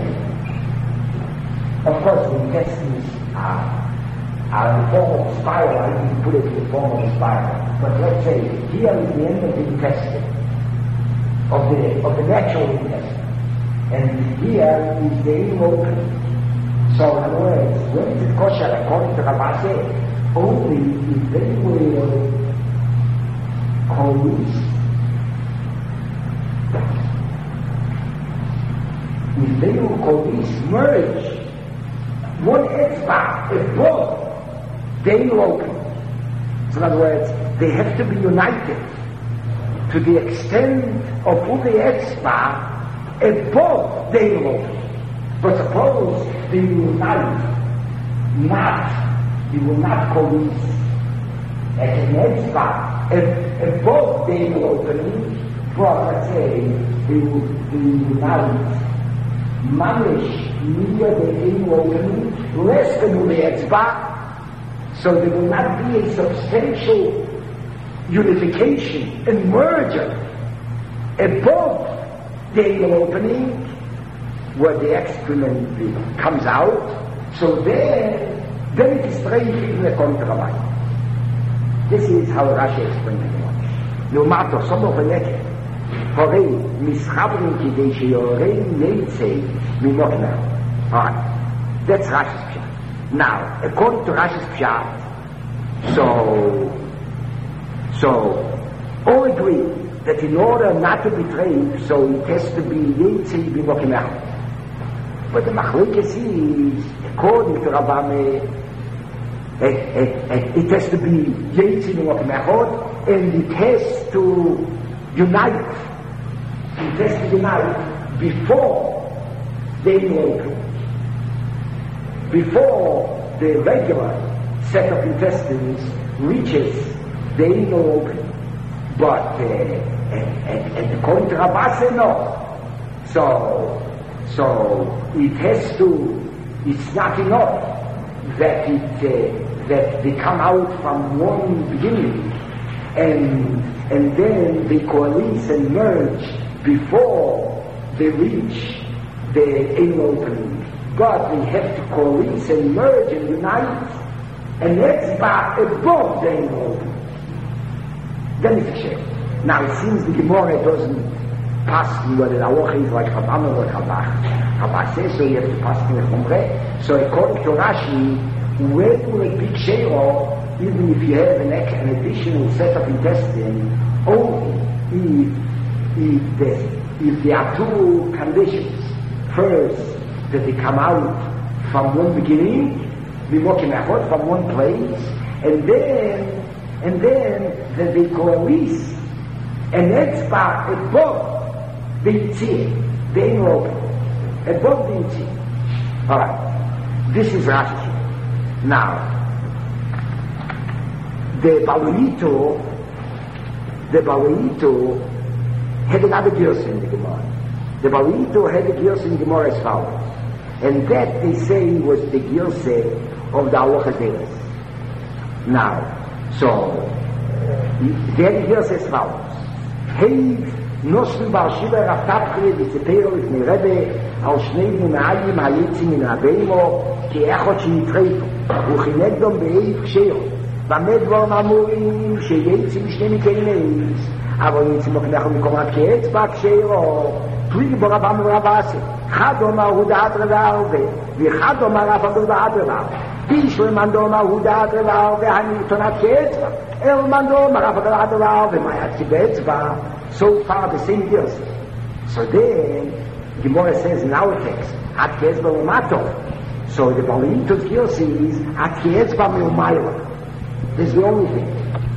of course, the intestines are in the form of a spiral. I didn't put it in the form of a spiral. But let's say, here is the end of the intestine, of the natural intestine. And here is the anal opening. So in other words, when is it kosher, according to Rabbi, only if they will coalesce. If they will coalesce, merge, one etzbah above the anal opening. So in other words, they have to be united to the extent of the etzbah above the anal opening. But suppose they will not coalesce as an etzbah above the anal opening, but let's say they will unite mamish near the anal opening, less than the etzbah. So there will not be a substantial unification and merger above the anal opening where the excrement comes out. So then it is strange in the contrary. This is how Rashi explains it. No matter some of the naked, Horei Mishabrin Kidei She'orei Yeitzei Mokim Echad. All right, that's Rashi's pshat. Now, according to Rashi's pshat, so all agree that in order not to betray, so it has to be Yeitzei Mokim Echad. But the machlokes is, according to Rabbi, it has to be Yeitzei Mokim Echad, and it has to unite. It has to unite before the anal opening, before the regular set of intestines reaches the anal opening. But and according to Rabbi, no. So it has to. It's not enough that they come out from one beginning and then they coalesce and merge before they reach the anal opening. But they have to coalesce and merge and unite, and that's above the anal opening. Then it's a shame. Now it seems the Gemara doesn't pass whether the halacha is like Chabam or Chabach says, so you have to pass in the Chumre. So according to Rashi, where will it be Kshero, even if you have an additional set of intestine, only if there are two conditions. First, that they come out from one beginning, we walk in from one place, and then that they coalesce an etzba above the Yitzir, the inner open, above the Yitzir. Alright, this is Rashi. Now, the Baluito had another girls in the Gemara. The Baluito had a girls in the Gemara as follows. And that they say was the girls of the halacha deles. Now, so, the girls as follows. Heiv Nosn Bar Shiva Rav Tapchri V'Sepero L'fnei Rebbe Al Shnei Bnei Ma'ayim Hayetzim Min Aveimo Ki Echot Shinitreitu Uchinegdom Be'eiv Kshero B'medvar Mamurim Sheyetzim Shnei Mikeneis Avo Yetzim Oknechom Mikomat Ki Etzba Kshero Tui Borabam Rabase Chad Omar Hu Da'at Revarve V'chad Omar Rav Amur Da'at Revarve Bishul Mando Omar Hu Da'at Revarve Hani Tonat Ki Etzba El Mando Omar Rav Da'at Revarve Mayatzi Be'etzba. So far the same years. So then Gemara says in our text, At Kezba Umato. So the Baluito's Gilsi is At Kezba Meumayla. This is the only thing.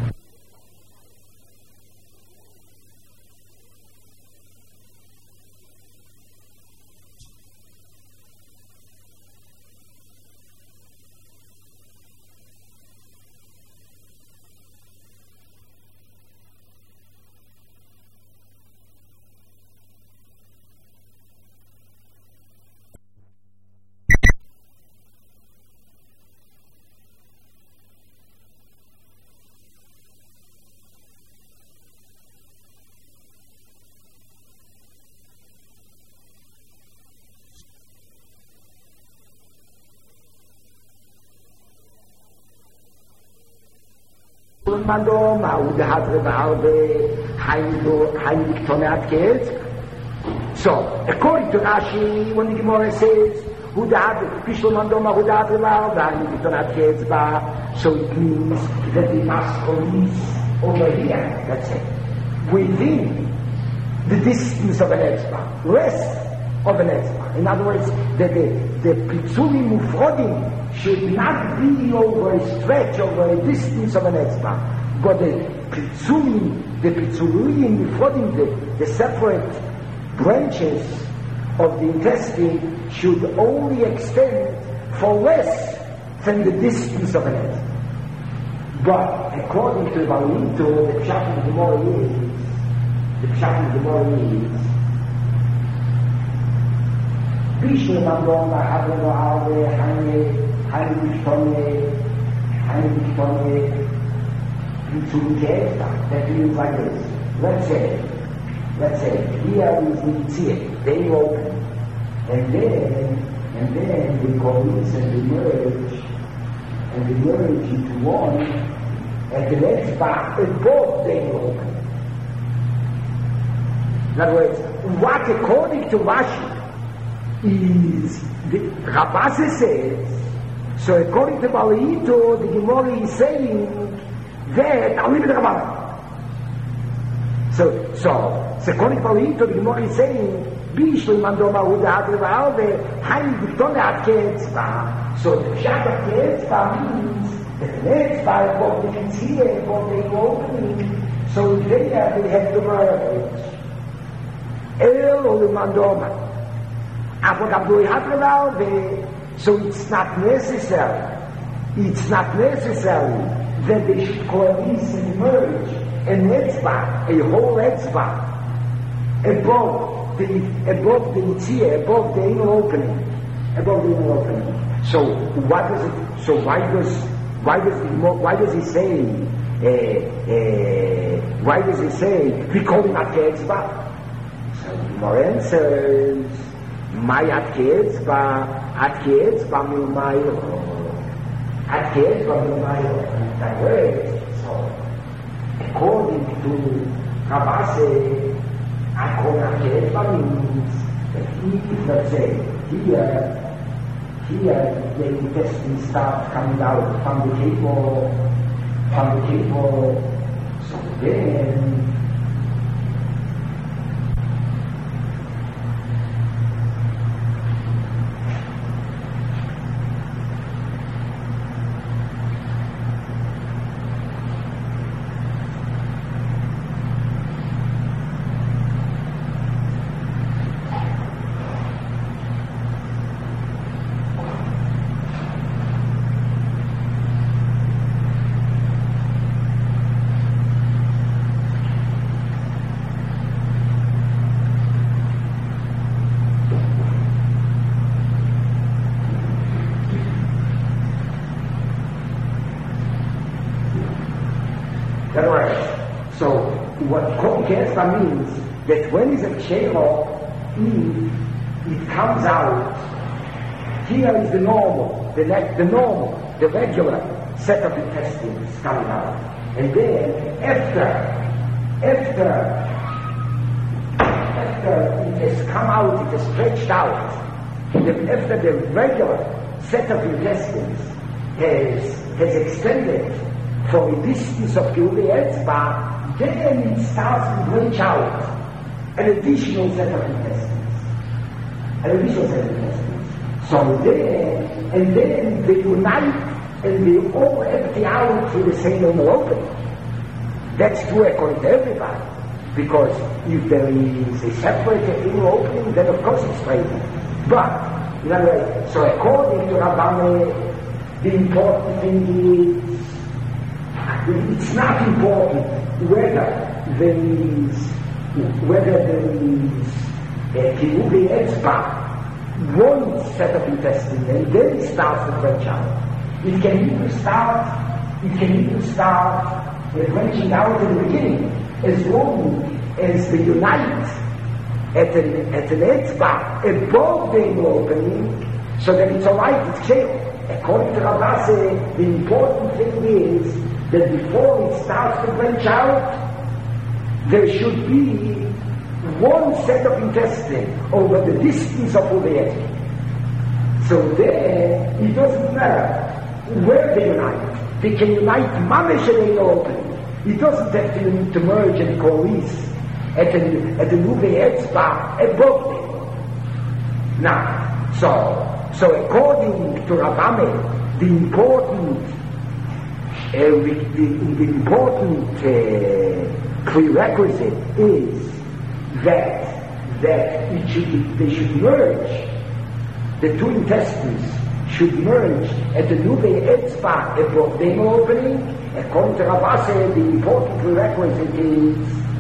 Mando Ma'ud Hadre Ba'arbe Heinrich Toneat Kez. So, according to Rashi, when the Gemara says Hud Hadre Pishul Mando Ma'ud Hadre Ba'arbe Heinrich Toneat Kez Ba, so it means that they must release over here, that's it, within the distance of an etzba, less of an etzba. In other words, that the Pitzulim Ufrodim should not be over a stretch, over a distance of an etzba, but the Pitzulim Ufrodim, the separate branches of the intestine should only extend for less than the distance of an etzba. But according to Baluito, the Pshat of the Gemara is Bishul Mandom Ma'adre Ba'arbe Hani B'Shtone Pitzulim Ke'etzba. That means like this. Let's say here is the Yitzir, they open, and then the coalesce and emerge into one, and the next back above they open. In other words, what according to Rashi is the Rabase says, so according to Baluito, the Gemara is saying that I'll leave it Rabbanan. So according to Baluito, the Gemara is saying Bishul Mandoma Huda Hadre Ba'arbe Hain B'Tone At Ke'etzba. So the Pshat of Ke'etzba means that the Etzba above the Yitzir, above the opening, so there they have the marriage. El Olu Mandoma. So it's not necessary that they should coalesce and merge an etzba, a whole etzba, above the Yitzir, above the inner opening. So what does it? So why does he say we call him at etzba? So the Gemara answers. My at Ke'etzba Milmayo. At Ke'etzba Milmayo. That way, so according to Rabase, Akonakeva means that if, let's say, here the intestine starts coming out from the table, so then so what Kesva means, that when is a Kshero, it comes out, here is the normal, the regular set of intestines coming out. And then after it has come out, it has stretched out, after the regular set of intestines has extended for a distance of Kiuli Etzba, then it starts to branch out an additional set of intestines. So then they unite and they all empty out through the same normal opening. That's true according to everybody. Because if there is a separate inner opening, then of course it's crazy. But, in other words, so according to Rabbane, the important thing is, it's not important whether there is Kirubi Etzba, one set of intestines, and then it starts to branch out. It can even start branching out in the beginning, as long as they unite at an Etzba above the opening, so that it's alright, it's clear. According to Rabase, the important thing is that before it starts to branch out, there should be one set of intestine over the distance of Uveyet. So there, it doesn't matter where they unite. They can unite Mamesh and in opening. It doesn't have to merge and coalesce at the Uveyet spot above them. Now, so according to Rabbame, the important prerequisite is that they should merge. The two intestines should merge at the Nubei Etzba above the opening. According to Rabase, the important prerequisite is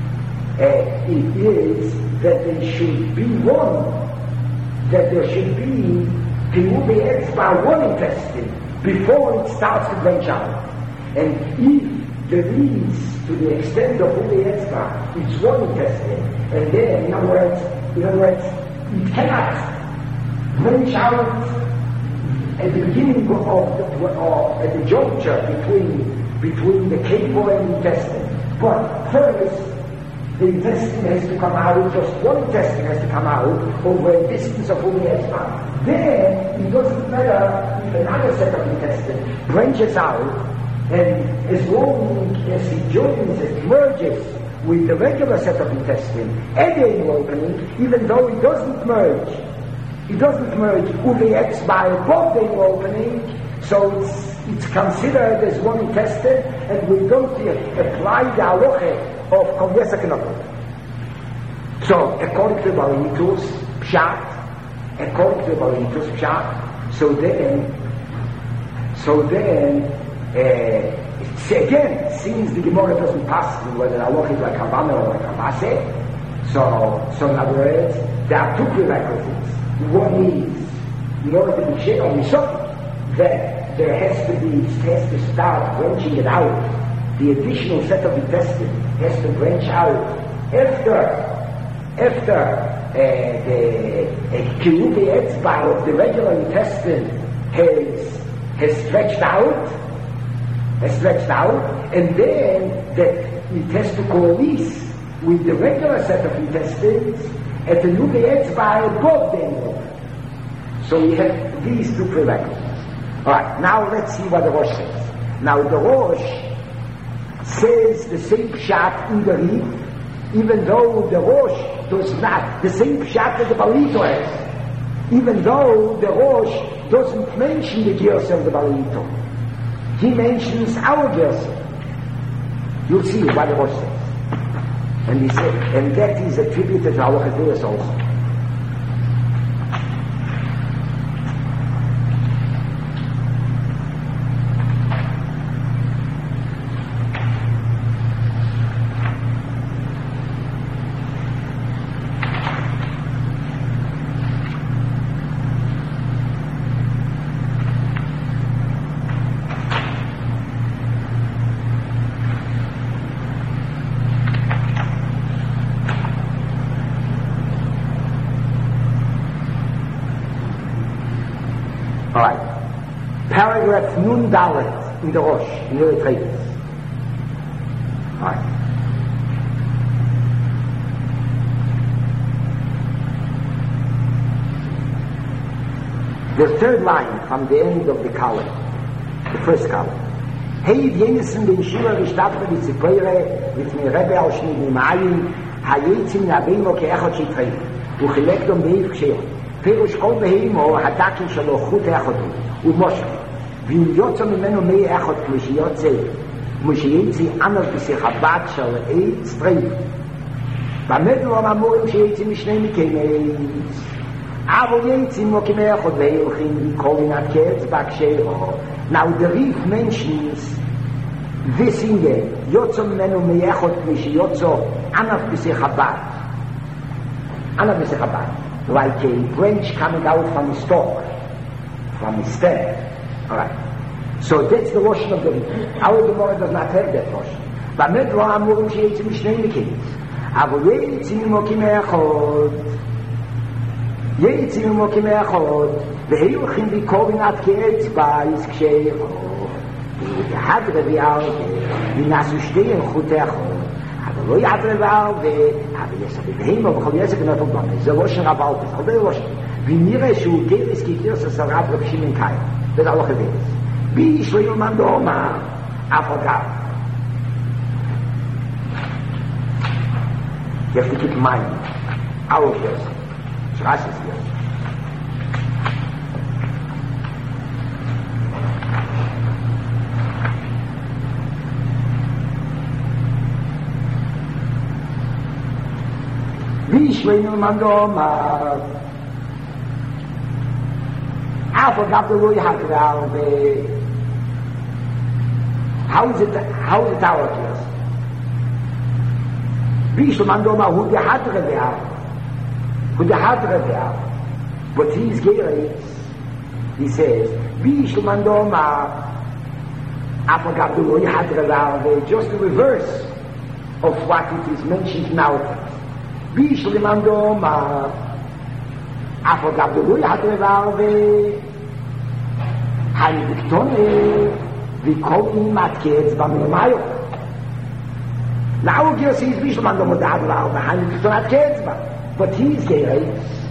that they should be one. That there should be the Nubei Etzba one intestine before it starts to branch out. And if there is, to the extent of Nubei Etzba, it's one intestine, and then, in other words, it cannot branch out at the beginning or at the juncture between the cable and the intestine. But first, the intestine has to come out, just one intestine has to come out over a distance of Nubei Etzba. Then, it doesn't matter if another set of intestine branches out, and as long as it joins, it merges with the regular set of intestine and the inner opening, even though it doesn't merge Uvei Etzba above the inner opening, so it's considered as one intestine, and we don't apply the halacha of Kongresa Knopel. So, according to Baritus Pshat, so then, again, since the Gemara doesn't pass whether the halacha is like Havana or like Havase, so in other words, there are two prerequisites. One is, in order to be clear on the subject, that there has to start branching it out. The additional set of intestine has to branch out after the Kirubi Etzba of the regular intestine has stretched out, and then that it has to coalesce with the regular set of intestines, at the Yuge Etzba above the envelope. So we have these two prerequisites. Alright, now let's see what the Rosh says. Now the Rosh says the same pshat in the Rif, even though the Rosh does not, the same pshat that the Balito has, even though the Rosh doesn't mention the Gersa of the Balito. He mentions our Gersa. You'll see what the Rosh says. And he said, and that is attributed to our Chedeus also. Alright. Paragraph Nun Dalet in the Rosh, in the Retreats. Alright. The third line from the end of the column, the first column. Hey, Jensen, den Schüler gestartet mit Zipoire, mit mir Rebbe Ausschnitt in Mali, Hayetzim Nabimo Keachot Shitrein, וחילק דום דאיף קשיר. פירוש כל בהימו, הדקי שלו חוט אחד הוא מושך. ואם יוצא ממנו מי אחד משיוצא ענב בשיח הבת של עץ טרייב. במדלו אמורים שיצא משני מקיימס. אבל יצא מוקי אחד והולכים כל מינת קץ בקשיר. Now the Rif mentions this in there. יוצא ממנו מי אחד משיוצא ענב בשיח הבת. ענב בשיח הבת. Like a branch coming out from the stalk, from the stem. Alright. So that's the washing of the Rif. Our Gemara does not have that washing. But לא אמורים שיצא משני מקיימס. אבל יצא ממוקי מאחוד. יצא ממוקי מאחוד. והולכים ביקורים עד כאצבע, יש קשיר. יחד רביער, ונעשו שתי חוטי אחוד. אבל לא יעד רביער, אבל יש בבהימה, בכל יסק נתון במה. זה לא שרב אלפס, הרבה לא שם. ונראה שהוא גרס כגירס הסרב רבשים אין קיים. וזה לא חדרס. ביש לא ילמן דומה, אף אגב. You have to keep in mind our verse, Rashi's verse. Vishweinu Mandoma Alpha Gabdalui Hakral. How is it our verse? Bishul Mandoma who the Hadre they are. But he's gay. He says, Bishul Mandoma Apagabdului Hadre, just the reverse of what it is mentioned now. Bishul Mandoma Apagabdului Hadre, Hani Victone, we call him Matkez Bamimayo. Now he says Bishul Mandoma Dadra, Hani Victone Kezba. But he's gay.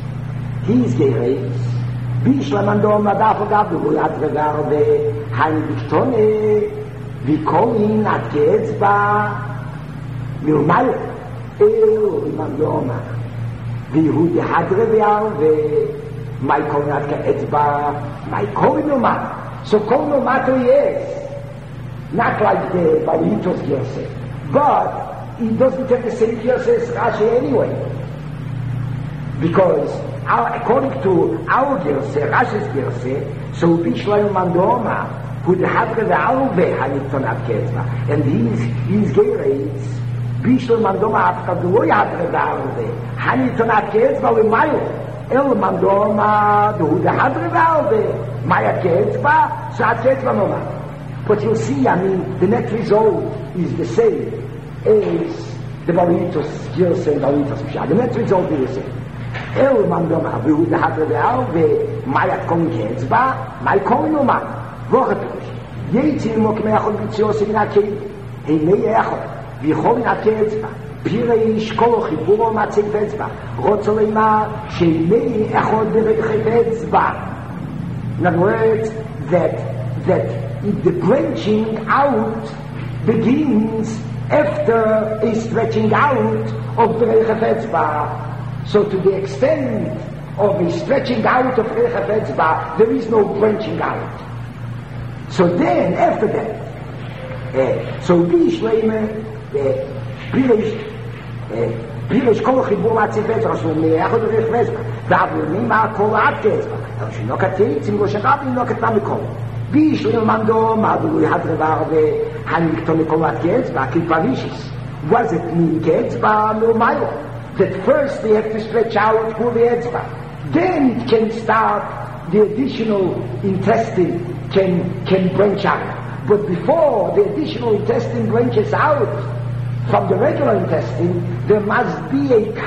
Bishul Mandoma Apagabdului Hadre, Hani Victone, we call him Kezba. Mimayo. Mandoma. Vihud Hadre my Konatka Etzba, my Koinoma. So Koinomato, yes. Not like the Balitos Gerse. But he doesn't have the same Gerse as Rashi anyway. Because according to our Gerse, Rashi's Gerse, so Bishla Mandoma, who the Hadre Alve Hanitonat Kezba. And he's gay rates. Bishul Mandoma Apkadului Hadre Alve Hanitonat Kezba with Mayo. El Mandoma, the Hadre Alve, Maya Kezba, Sat Kezba Noma. But you see, the net result is the same as the Balitos, Gilse and Balitos Pshah. The net result is the same. El Mandoma, the Hadre Alve, Maya Kon Kezba, my Koinoma. Rochatosh. Yetzim Mokmeachon Bitzios in Akim. He may Echot. ויכולים עקץ בה. פירש כל חיבורו מציג באצבע. רוצה לומר שמי אחד דרך באצבע. In other words, that the branching out begins after a stretching out of the Reichef Etzba. So to the extent of a stretching out of Reichef Etzba, there is no branching out. So then, after that, so Bishleime, Pirish Kol Chibur Matziv Etzba, so Me'echad Reichef Etzba, Davle Nima Kol Ad Etzba, Shinokat Teitzim, Roshagabi, Nokat Namikol. Bishleime Mando, Madu Hadre Barve, Hanikton Kol Ad Etzba, Kipavishis. Was it mean Etzba, no Mayo? That first they have to stretch out for the Etzba. Then it can start, the additional intestine can branch out. But before the additional intestine branches out from the regular intestine, there must be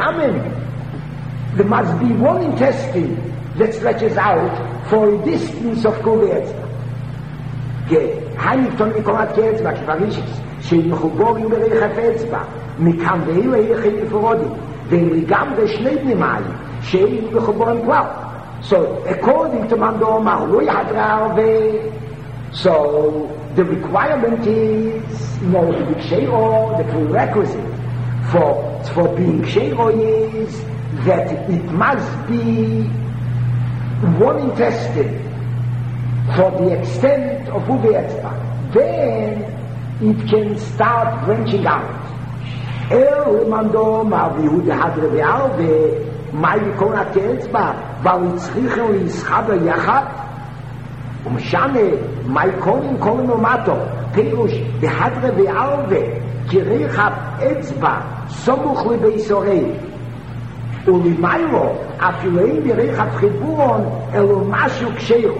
one intestine that stretches out for a distance of Kol Etzba. Hanikton Nikolat Etzba, Kipavishis. שמחוברים בריחף אצבע, מכאן ואילו היחד לפרודים, והם לגמרי שני בנימיים, שהם מחוברים כבר. So, according to Mando Omar, לא יחדרה הרבה. So, the requirement is, in order to be Ksheiro, the prerequisite for being Ksheiro is that it must be one intestine for the extent of Uve Etzba. Then, it can start branching out. Mando Yehuda Hadre Ve'alve, my Yikorat Etzba, weil Tzrichen L'Yischaber Yachat, Shane, my Kolim Kolim Omato, Perush, the Hadre Ve'alve, Kirechap Etzba, Somuch L'Beisorei, Ulimayro, Afilei Virechap Chiburon, Elomashu Ksheiro.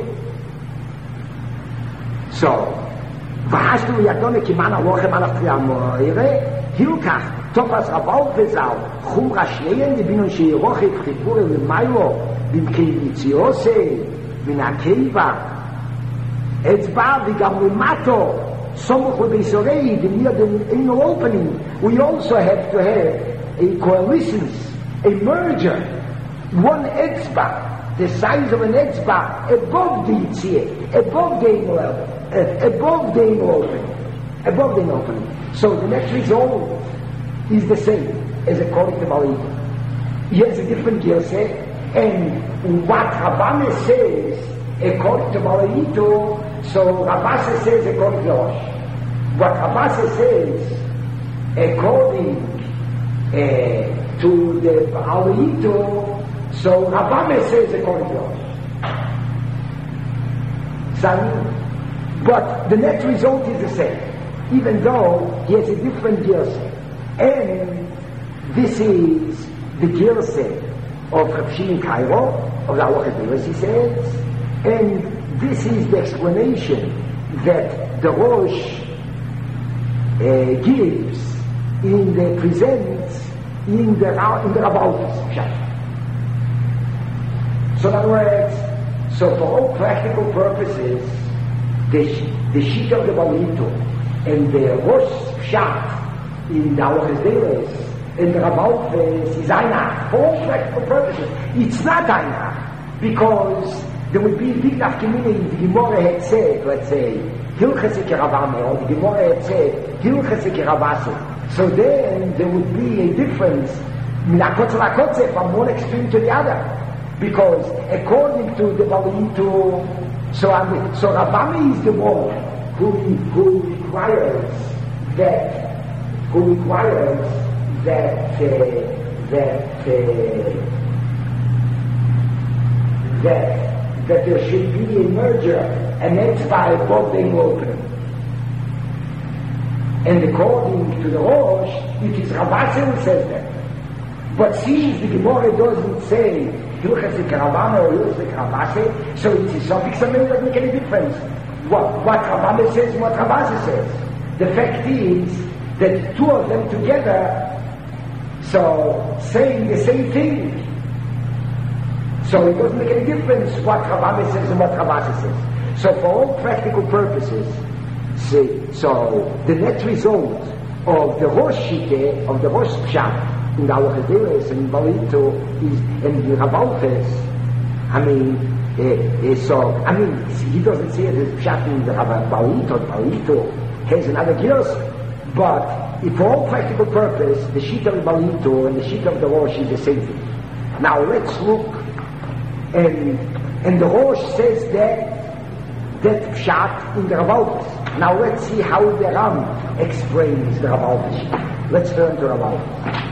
So, ואשתו ידונה כמען הלוחם על הפריאמוירה, הילקח תופס רבאו וזל, חום רשליין לבינון שירוחת חיבור למיילו, במקייביציוסי, מן הקיבה, אצבע וגם למטו, סומך ובייסורי, דמיר אינו אופנים, we also have to have a coalescence, a merger, one אצבע, the size of an etzba above the yitzir, above the inner level, above the inner opening. So the next result is the same as according to Balito. He has a different Girseh, and what Rabbanah says according to Balito, so Rabbanah says according to Rosh. What Rabbanah says according to the Balito, so Rabbanah says according to us. But the net result is the same, even though he has a different Girseh. And this is the Girseh of Reb Shimon Cairo, of the Halachas, he says, and this is the explanation that the Rosh gives presents in the Rabbaltis. So in other words, so for all practical purposes, the sheet of the Balito and the Rosh Pshat in the Halachas and the Rabbaltis is Einach. For all practical purposes, it's not Einach, because there would be a big nafkamina if the Gemara had said, let's say, Hilchase Kerabame, or the Gemara had said, Hilchase Kerabase. So then there would be a difference from one extreme to the other. Because according to the Balito, so Rabami is the one who requires that there should be a merger, and that's by above the opening. And according to the Rosh, it is Rabasi who says that. But since the Gemara doesn't say Hilchas Kerabame or Hilchas Kerabase, so it is suffix and it doesn't make any difference. What Rabame says and what Rabase says. The fact is that the two of them together, so saying the same thing. So it doesn't make any difference what Rabame says and what Rabase says. So for all practical purposes, so the net result of the Rosh Shite, of the Rosh Pshat, in the Halachaderes and Balito, is in the Rabalches. He doesn't say that Pshat in the Balito has another gears, but for all practical purpose, the sheet of the Balito and the sheet of the Rosh is the same thing. Now let's look, and the Rosh says that Pshat in the Rabalches. Now let's see how the Ram explains the Rabalches. Let's turn to Rabalches.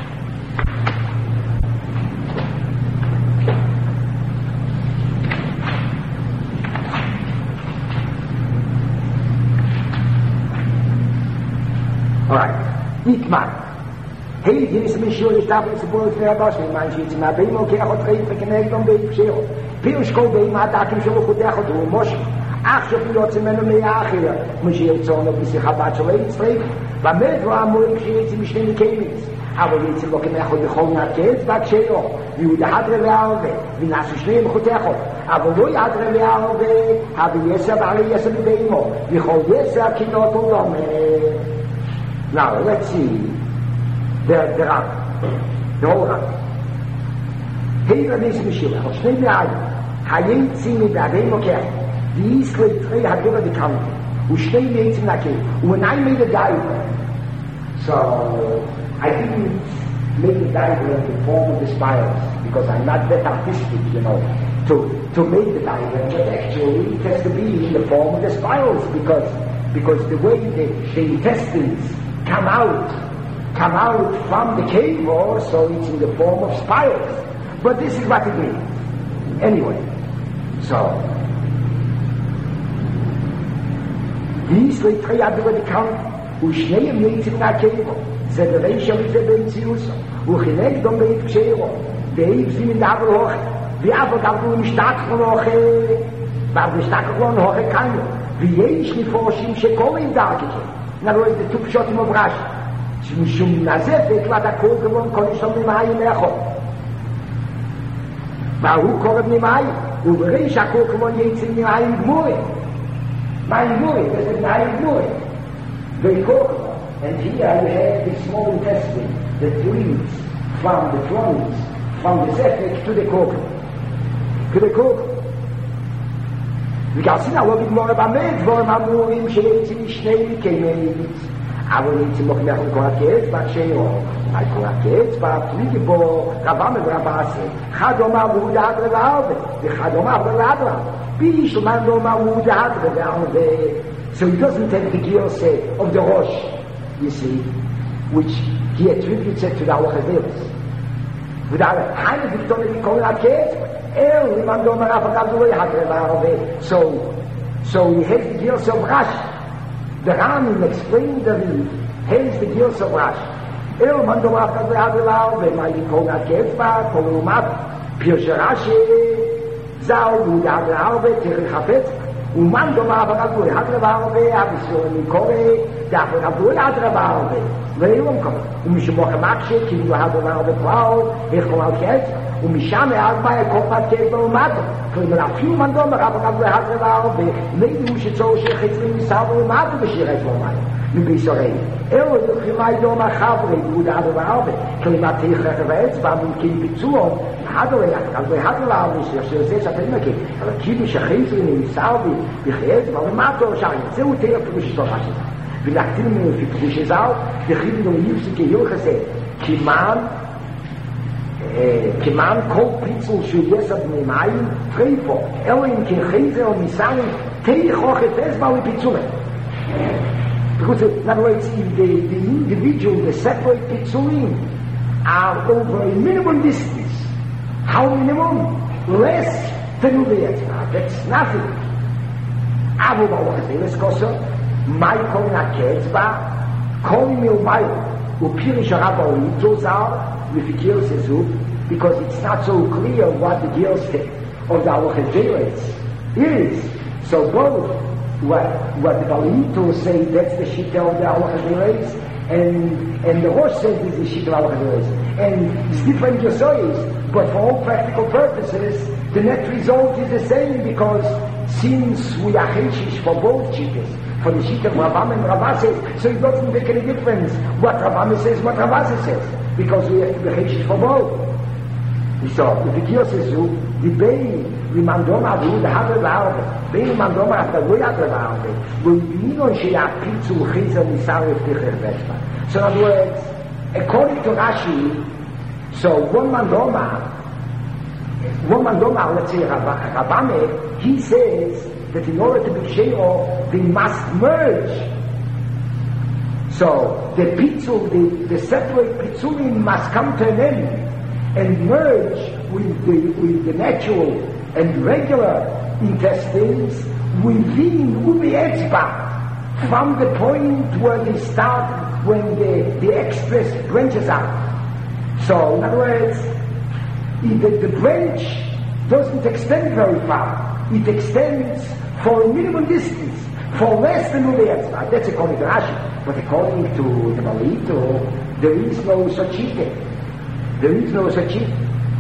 Alright, Itman. Hey, hier is mijn schoen, is daar voor het verbaas, mijn man zit naar bij me, keer wat geven, ik dan bij pseo. Pilschko bij me, daar kan zo goed daar doen, mos. Ach, zo viel het men me achter. Moet je het zo nog eens gaan streven. Maar met waar moet ik je iets misschien kennen. Aber jetzt noch mehr von der Khona geht, was scheo. Wie der hat der Auge, wie nach so schnell gut er hat. Aber wo ja der Auge, habe ich ja alle jetzt mit dem. Wie hoch ist er kino to Now, let's see. Der Rat. Hier ist mich schon. Schnell rein. Hayt sie mit der Demoker. Die ist drei hat über die Kante. Und schnell jetzt nach geht. Und ein mit der Geige. So, I didn't make the diagram in the form of the spirals because I'm not that artistic, to make the diagram, but actually it has to be in the form of the spirals because the way the intestines come out from the cave wall, so it's in the form of spirals. But this is what it means. Anyway, so these three are the count who schnell meets in that cave. זה דרשם את זה במציאוס, הוא חינק דום בית כשאירו, ואיבזים in der Hoch, wie aber da du im Starken Hoch, war der Starken Hoch kann, wie ich nicht vorstellen, שכל in da geht. Na wo der Tub schon im Obrasch. שום נזף, וכבר דקות גבון, כל אישום נמאי מאחור. והוא קורב נמאי, וברי שהכל גבון יצא נמאי גמורי. מה גמורי? וזה נמאי גמורי. ויקור And here you have the small intestine that leads from the trunks, from the zephyr to the core. To the core. וגם סין הלא בגמור באמת, דבורם אמורים שיצאים שני כמית. אבל יצאים מוכן לכם כל הקץ, בקשנו. על כל הקץ, בפליגי בו, רבה מברבה עשה. אחד אומר מודעת רבערבה, ואחד אומר רבערבה. ביש למן לא אומר מודעת רבערבה. So he doesn't take the gear of the Rosh. You see, which he attributes it to the Halachaderes. Without a tiny victory, we call it a case. So he has the gears of Rash. The Ram explained the read, has the gears of Rash. Might be called a case, call him up, Pirshe Rashi, Zau, Udad Raube, Tirich Hafetz. ומן דומה בגדול, הדרבה אביסור מקורא, דאפר גדול הדרבה ואילום כמה. ומשמוך מקשה, כאילו הדרבה בכלל, יכולה כעת, ומשם האגמה יקופת כעת ולמדו. כלומר, אפילו מן דומה בגדול הדרבה, ומידעו שצור שחצרים מסעבו למדו בשירת לומד. מבישראל. אלו יוכימי דומה חברי, דוד הדרבה, כלומר תכרח ואצבע, מומקים ביצועו, הדרבה שעושה שאתם מכיר, אבל כאילו שחצרים מסעבו, בחייץ, אבל מה טוב שם? זהו תהיה פירוש שלושה שלנו. ולהקטין ממנו לפי פירוש הזל, דחינו יפסי כהילך הזה, כמען כל פיצול שהוא יסד ממים, טריפו, אלו אם כן חייזר או מסערים, תהיה חוכת אסבא ופיצולים. Because in other words, if the individual, the separate pitzulim, are over a minimum distance, how minimum? Less than the etzma. That's nothing. אבל בלוחזילס כוסו, מי כל נקצבה, כל מלמי, ופיריש הרב האוליטו זר, לפיקיר סזוב, because it's not so clear what the deal state of the Halachaderes is. So both what the Balito say, that's the shita of the Halachaderes, and the Rosh says is the shita of Halachaderes. And it's different Yosois, but for all practical purposes, the net result is the same, because since we are Heshish for both shittas, for the sheet of Rabam and Ravase, so it doesn't make any difference what Rabam says, what Ravase says, because we have to be Heshish for both. So, the Fikir says, the Bei, the Mandoma, the Hadar L'arbe, Bei, the Mandoma, the Hadar L'arbe, will be no Shea Pitzu, Chiza, Nisarif, Ticher, Veshma. So, in other words, according to Rashi, so one Mandoma, let's say Rabame, he says that in order to be She'o, they must merge. So the Pitzul, the separate Pitzulim must come to an end and merge with the natural and regular intestines within Ubi Etzba, from the point where they start, when the express branches out. So, in other words, the branch doesn't extend very far. It extends for a minimum distance, for less than Ubi Etzba. That's according to Rashi. But according to the Balito, there is no such thing. There is no such thing.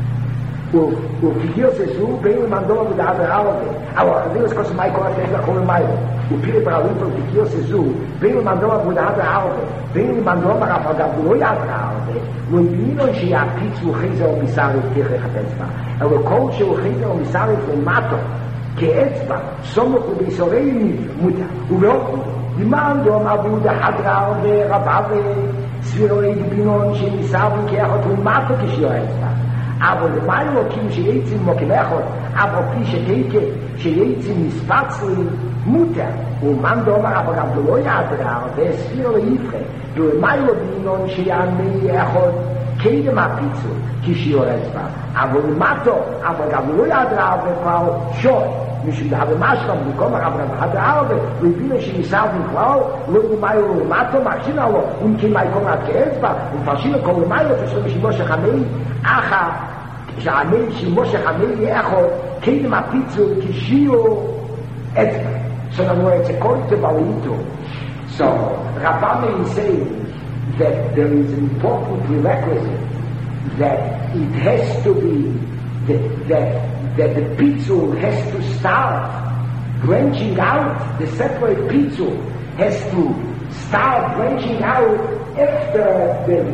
Ufigir says, Beil Mandoma with the other Arabe. Our Deus Kos Michael Atela Kol Mayo. Ufigir Balito, Ufigir says, Beil Mandoma with the other Arabe. Beil Mandoma Rafagabu, other Arabe. When you know she are Pitzu Chiza or Misari Tirche Chatetzba. And we call she Chiza or Misari from Mato. Ke'etzba, Somok Ubisoreini Muta. Uveoku. The Mandoma with the Hadrabe, Rababe, Sviroi Binon, she Misari Keachot, Mato Kishio Etzba. אבל למה אלוקים שיצים מוקמחות, אבל פי שתיקה שיצים מספצלים מותר, ומן דומר אבל גם לא ידרר, והספיר ליפחה, ולמה אלוקים שיעמי אחד קדם הפיצול, כשיור אצבע, אבל למטו, אבל גם לא ידרר וכבר שוי, משום דהבה משלם, במקום הרב הדרר, והבינו שמסרבים כבר, לא למה למטו, מרשינה לו, ומקים היקום עד כאצבע, ומפרשינו כל למה אלוקים שימו שחמי, אחר שהעמי שימוש החמי יאחוד קדם הפיצול כשיור אצבע. So in other words, according to Balito, so Rabame is saying that there is an important prerequisite that it has to be that the pitzul has to start branching out, the separate pitzul has to start branching out after the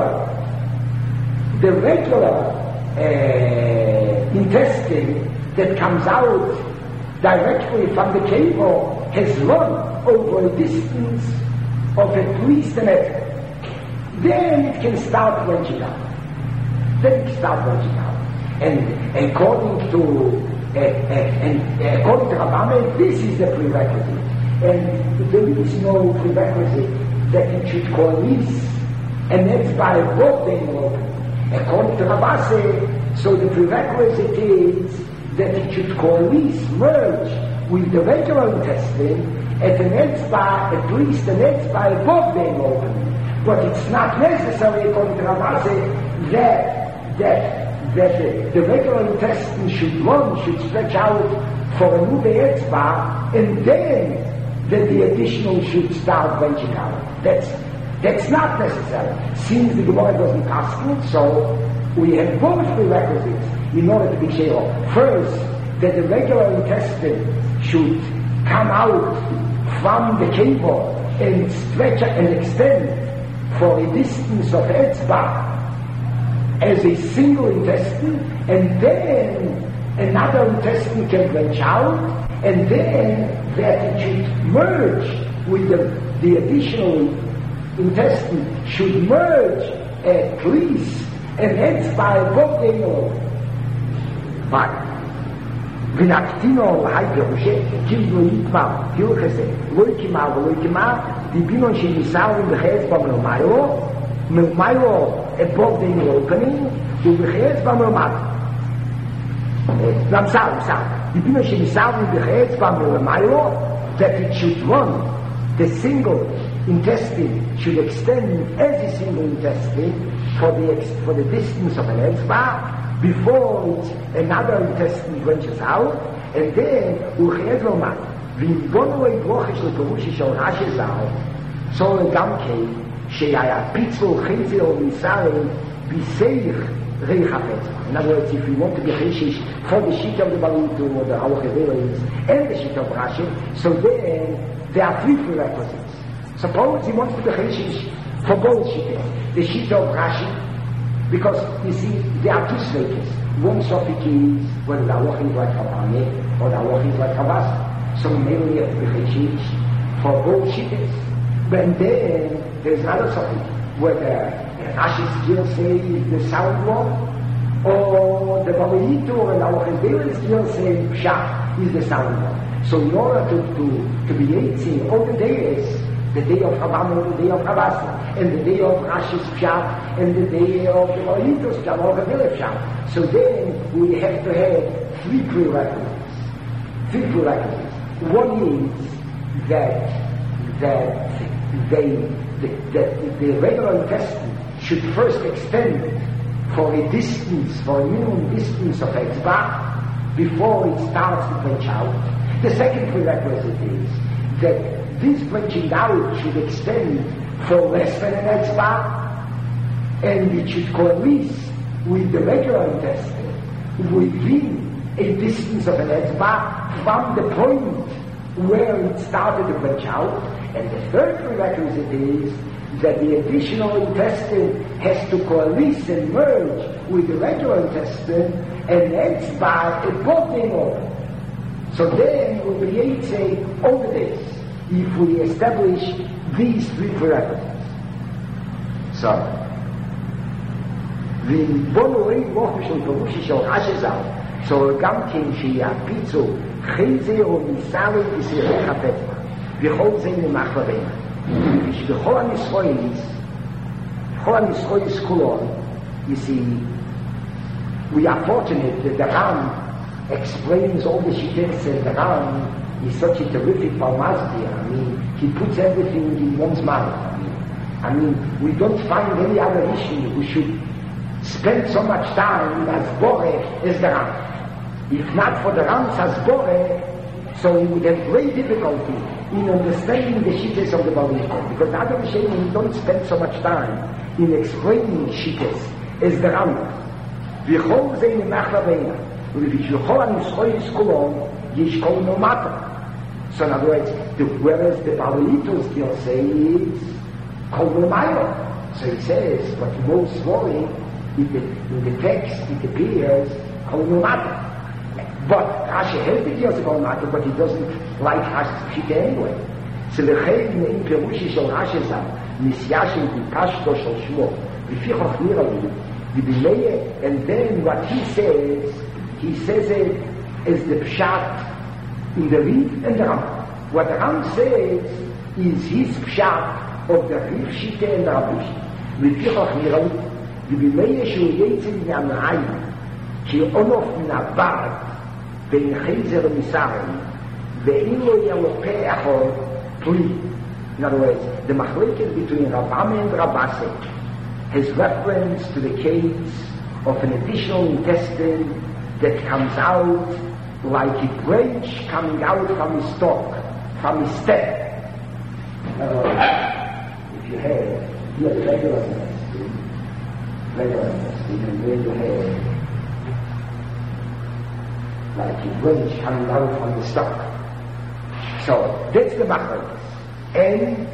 regular intestine that comes out directly from the cable has run over a distance of at least an acre. Then it can start branching out. And according to Rabame, this is the prerequisite. And there is no prerequisite that it should coalesce, and that's by both they know. According to Rabase, so the prerequisite is that it should coalesce, merge with the regular intestine at an etzba, at least an etzba above the opening. But it's not necessary, according to Rabase, that the regular intestine should stretch out for a new etzba, and then that the additional should start branching out. That's not necessary. Since the Gemara doesn't ask it, so we have both prerequisites in order to be sure. First, that the regular intestine should come out from the cable and stretch and extend for a distance of etzba as a single intestine, and then another intestine can branch out, and then that it should merge with the additional intestine should merge at least an etzba above the nose. But ונקטינו להי פירושה, כאילו יתמר, תראו כזה, לא יקימה ולא יקימה, דיבינו שניסרנו בחייץ במלמיילו above the opening, ובחייץ במלמיילו. למסר, דיבינו שניסרנו בחייץ במלמיילו, that it should run, the single intestine should extend as a single intestine for the distance of an etzba, before another intestine branches out, and then Uchez Lomar, V'yibonu Eidrochish L'Perushi Shal Rashi Zal, so Gamke, Sheyaya Pitzul Chizil Misarei, B'seich Reichafetz. In other words, if you want to be Chishish for the sheet of the Balutu or the Halachavelis and the sheet of Rashi, so then there are three prerequisites. Suppose he wants to be Cheshish for both Shittas. The Shitta of Rashi, because you see, there are two stages. One topic is whether the halacha is like Havane or the halacha is like Havasa. So maybe we have to be Cheshish for both Shittas. But then there's another topic whether Rashi still says the sound one, or the Balayito or the halacha still say Pshat is the sound one. So in order to be 18, all the days, the day of Havana, the day of Havasa, and the day of Rashi's Pshat, and the day of the Balayito's Pshat, or the village Pshat. So then we have to have three prerequisites. One is that the regular intestine should first extend for a minimum distance of Etzbah before it starts to branch out. The second prerequisite is that this branching out should extend for less than an Etzbah, and it should coalesce with the regular intestine within a distance of an Etzbah from the point where it started to branch out. And the third prerequisite is that the additional intestine has to coalesce and merge with the regular intestine and Etzbah above the organ. So then we'll be able to say over this if we establish these three prerequisites. So, the Bonoi Mochishon Perushishon Ashizal, so Gamkin Shiapizu, Cheze or Misale Isirech Apetma, Vichol Zene Machavena. Vichol Amischois Kulon, you see, we are fortunate that the Ram explains all the shittas, and the Ram is such a terrific Balmazdi. I mean, he puts everything in one's mouth. I mean, we don't find any other issue who should spend so much time as Bore as the Ram. If not for the Ram's Hasbore, so he would have great difficulty in understanding the shittas of the Balayito. Because the other Rishonim don't spend so much time in explaining shittas as the Ram. V'chol zeine machlaveina. V'v'shv'chol ha'nischoyis kulon yishkol no matter. So in other words, whereas the Balayito still says kol no matter. So he says, but most worrying, in the text it appears kol no matter. But Rashi has the years of matter, but he doesn't like Rashi's Pshita anyway. So the Chay in Perushi shel Rashi zah, Nisyashim Pashto shel Shmuel, V'fichoch Nirali, V'bileye, and then what he says it as the Pshat in the Rif and the Ram. What the Ram says is his Pshat of the Rif Shita and the Rabbi Shita. V'fichoch Nirali, V'bileye shu yetzim v'amrayim, ki onof minavad, בין חייזר ומיסרים, ואין לו ילופה אחד פלי. In other words, the machlekes between Ravame and Ravase has reference to the case of an additional intestine that comes out like a branch coming out from his stalk, from his stem. In other words, if you have here the regular intestine, and then you have like a branch coming out from the stalk. So that's the machlekes. And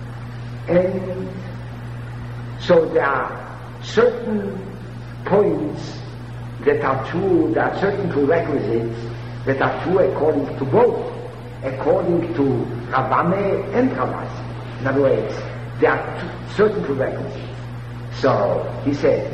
so there are certain points that are true, there are certain prerequisites that are true according to both, according to Ravame and Ravase. In other words, there are certain prerequisites. So he says,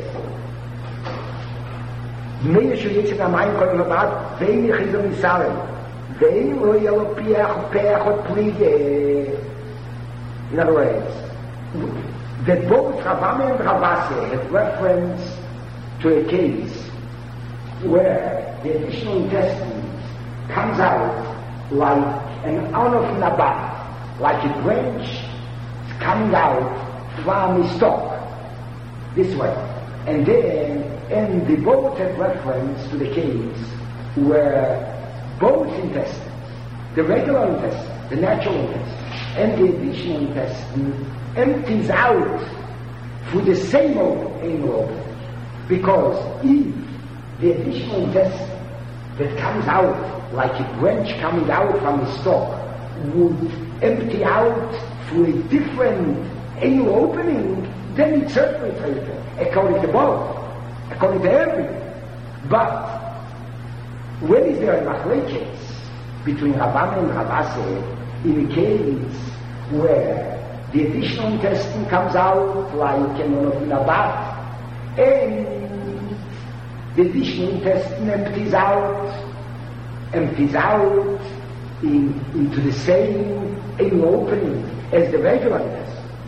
Meir shu yitzit amayim kol rabat, ve'im yichidu misarem, ve'im lo yelo peach ot plige. In other words, that both Ravame and Ravase have reference to a case where the additional intestine comes out like an anof nabat, like a branch coming out from a stalk, this way. And they both have reference to the case where both intestines, the regular intestine, the natural intestine, and the additional intestine empties out through the same anal opening. Because if the additional intestine that comes out like a branch coming out from the stalk would empty out through a different anal opening, then it's certainly treated, according to both, according to everything. But when is there a machlekes between Rabban and Ravase in a case where the additional intestine comes out like in Monophinabat, and the additional intestine empties out into the same anal opening as the regular intestine.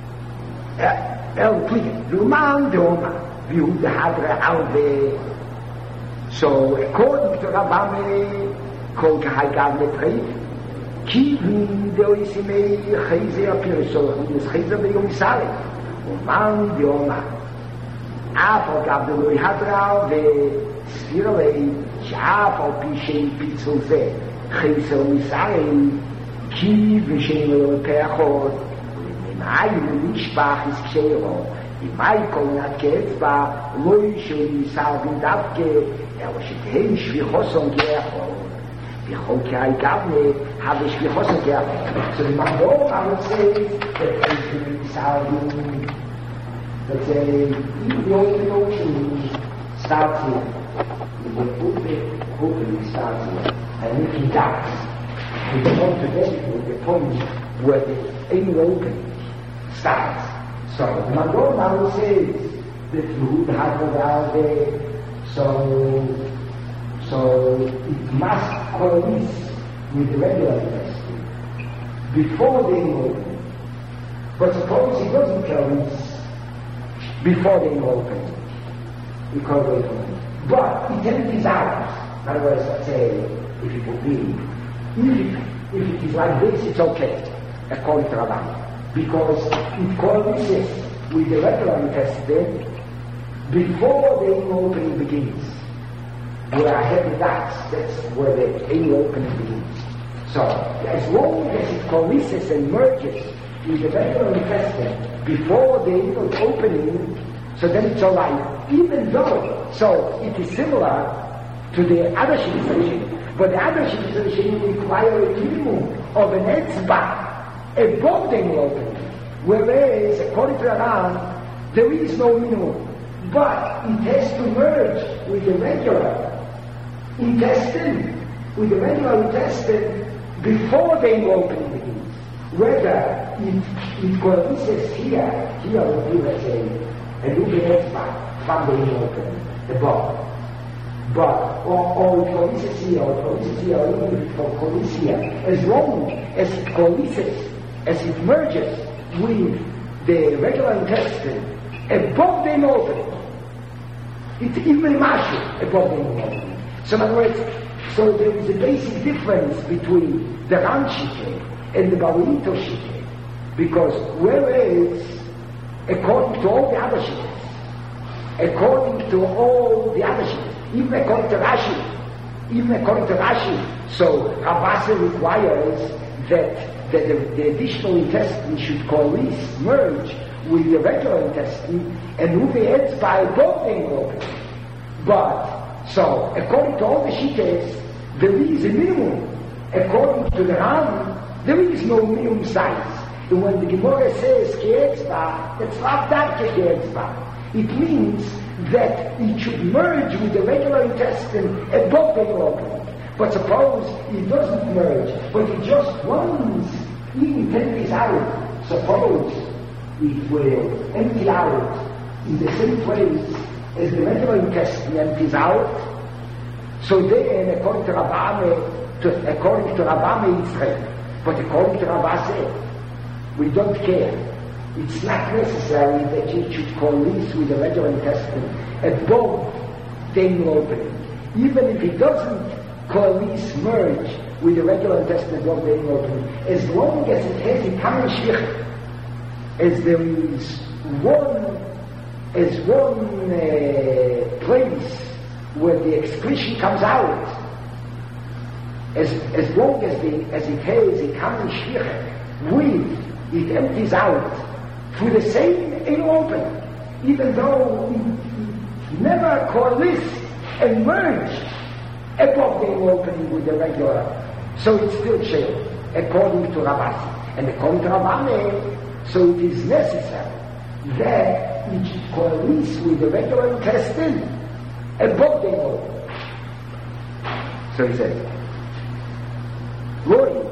So according to Rabame, Kol Kahagav Lepreit, Kivin Deoisimei Chayzer Pirisol, Is Chayzer Beyomisale, Uman Dioma, Afal Gav Deloi Hadra, Ve Spirale, Shafal Pishay Pitzulze, Chayzer Misale, Kivin Shenel Peachot, Imayu Mishpach is Kshero, Imaikol Natketba, Loi Shei Salvin Davke, Elshitei Shvichoson Geachot. Bechol Kai Gavne have a Shvichoson Geachot. So the Mandor, I would say, that is Salvin, let's say, in the ocean starts here. In the opening starts here. And if he dies, we come to the point where the anal opening starts. So the Mandor now says that you would have around there, so it must coalesce with the regular intestine before the anal opening. But suppose it doesn't coalesce before the anal opening, we call it opening. But it empties out. In other words, let's say, if it would be, if it is like this, it's okay, according to Rabban, because it coalesces with the regular intestine before the anal opening begins. Where I have the dots, that's where the anal opening begins. So, as long as it coalesces and merges with the regular intestine before the anal opening, so then it's alright. Even though, so it is similar to the other shivization, but the other shivization requires a minimum of an etzba above the anal opening. Whereas, according to Aran, there is no minimum. But it has to merge with the regular intestine, before the anal opening begins. Whether it coalesces here would be, let's say, a little extra from the anal opening, the bottom. But, or it coalesces here, or a little bit from coalesces here. As long as it coalesces, as it merges with the regular intestine above the anal opening, it's even mashu above the anal opening. So in other words, so there is a basic difference between the Ran Shite and the Baruito Shite, because whereas according to all the other Shites, even according to Rashi, so Ravase requires that the additional intestine should coalesce, merge with the regular intestine, and move the heads by above the anal opening. But, so, according to all the Shites, there is a minimum. According to the Ram, there is no minimum size. And when the Gemara says Ke'etzba, it's not that Ke'etzba. It means that it should merge with the regular intestine above the anal opening. But suppose it doesn't merge, but it just once empties out. Suppose it will empty out in the same place as the regular intestine empties out. So then, according to Rabame, it's right. But according to Ravase, we don't care. It's not necessary that it should coalesce with the regular intestine above the anal opening. Even if it doesn't coalesce, merge with the regular intestine above the anal opening, as long as it has a common shich, as there is one place where the excretion comes out, as long as it has a common shich with it empties out through the same anal opening, even though it never coalesced and merged above the anal opening with the regular, so it's still shayl, according to Ravasi. And according to Ramane, so it is necessary that it should coalesce with the regular intestine above the oil. So he says, Lori.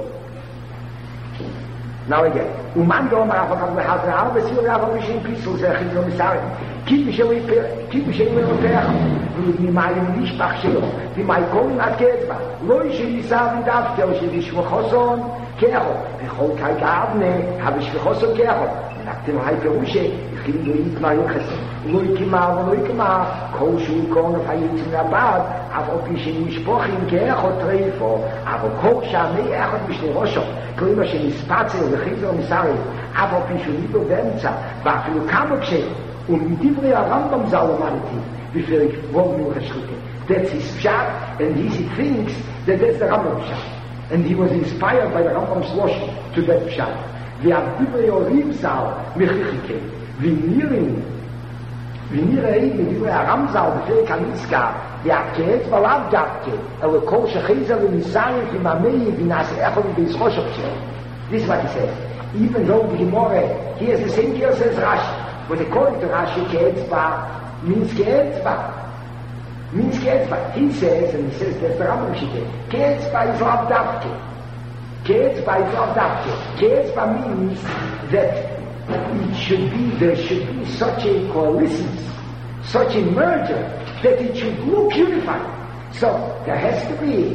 Now again, Uman do Omar Avakam Behaz Re'al Vesir Rav Mishim Pisul Zechim Yomisarim Ki B'Shem Yeroteach V'Mimayim Nishbach Shelo V'Maykolim Ad Ke'etzba Lo Yishayisar V'Davke O Shevishvachoson Ke'echot V'Chol Kai Gavne Havishvachoson Ke'echot V'Naktim Hai Perushe V'Chim Yoyitma Yochesem Lo Yikima V'Lo Yikima Kol Shu Yikon V'Hayitzim Rabad Avol Pishem Yishpochim Ke'echot Treifo Avol Kol Shamei Echot B'Shnei Rosho Klima Shenispatzel V'Chizor Misari Avol Pishem Yito V'Emtza V'Afilu Kamoksheh Midivri Rambam Zalomariti before ich wollte nur geschrieben. That's his pshat, and he thinks that that's the Rambam pshat. And he was inspired by the Rambam's Losh to that pshat. V'Abdivri Orim Zal Mechichike V'Nirin Midivri Aramzal before Kaniska V'Akeet Valav Davke El Kol Shechiza V'Nisayim V'Mamei V'Nase Echol V'Yischoshov Shel. This is what he says. Even though the Gemara, he has the same case as Rashi. But according to Rashi, Ke'etzba means Ke'etzba. Means Ke'etzba. He says, and he says that's the Rambam Shite, Ke'etzba is Lav Davke. Ke'etzba is Lav Davke. Ke'etzba means that it should be, there should be such a coalescence, such a merger, that it should look unified. So there has to be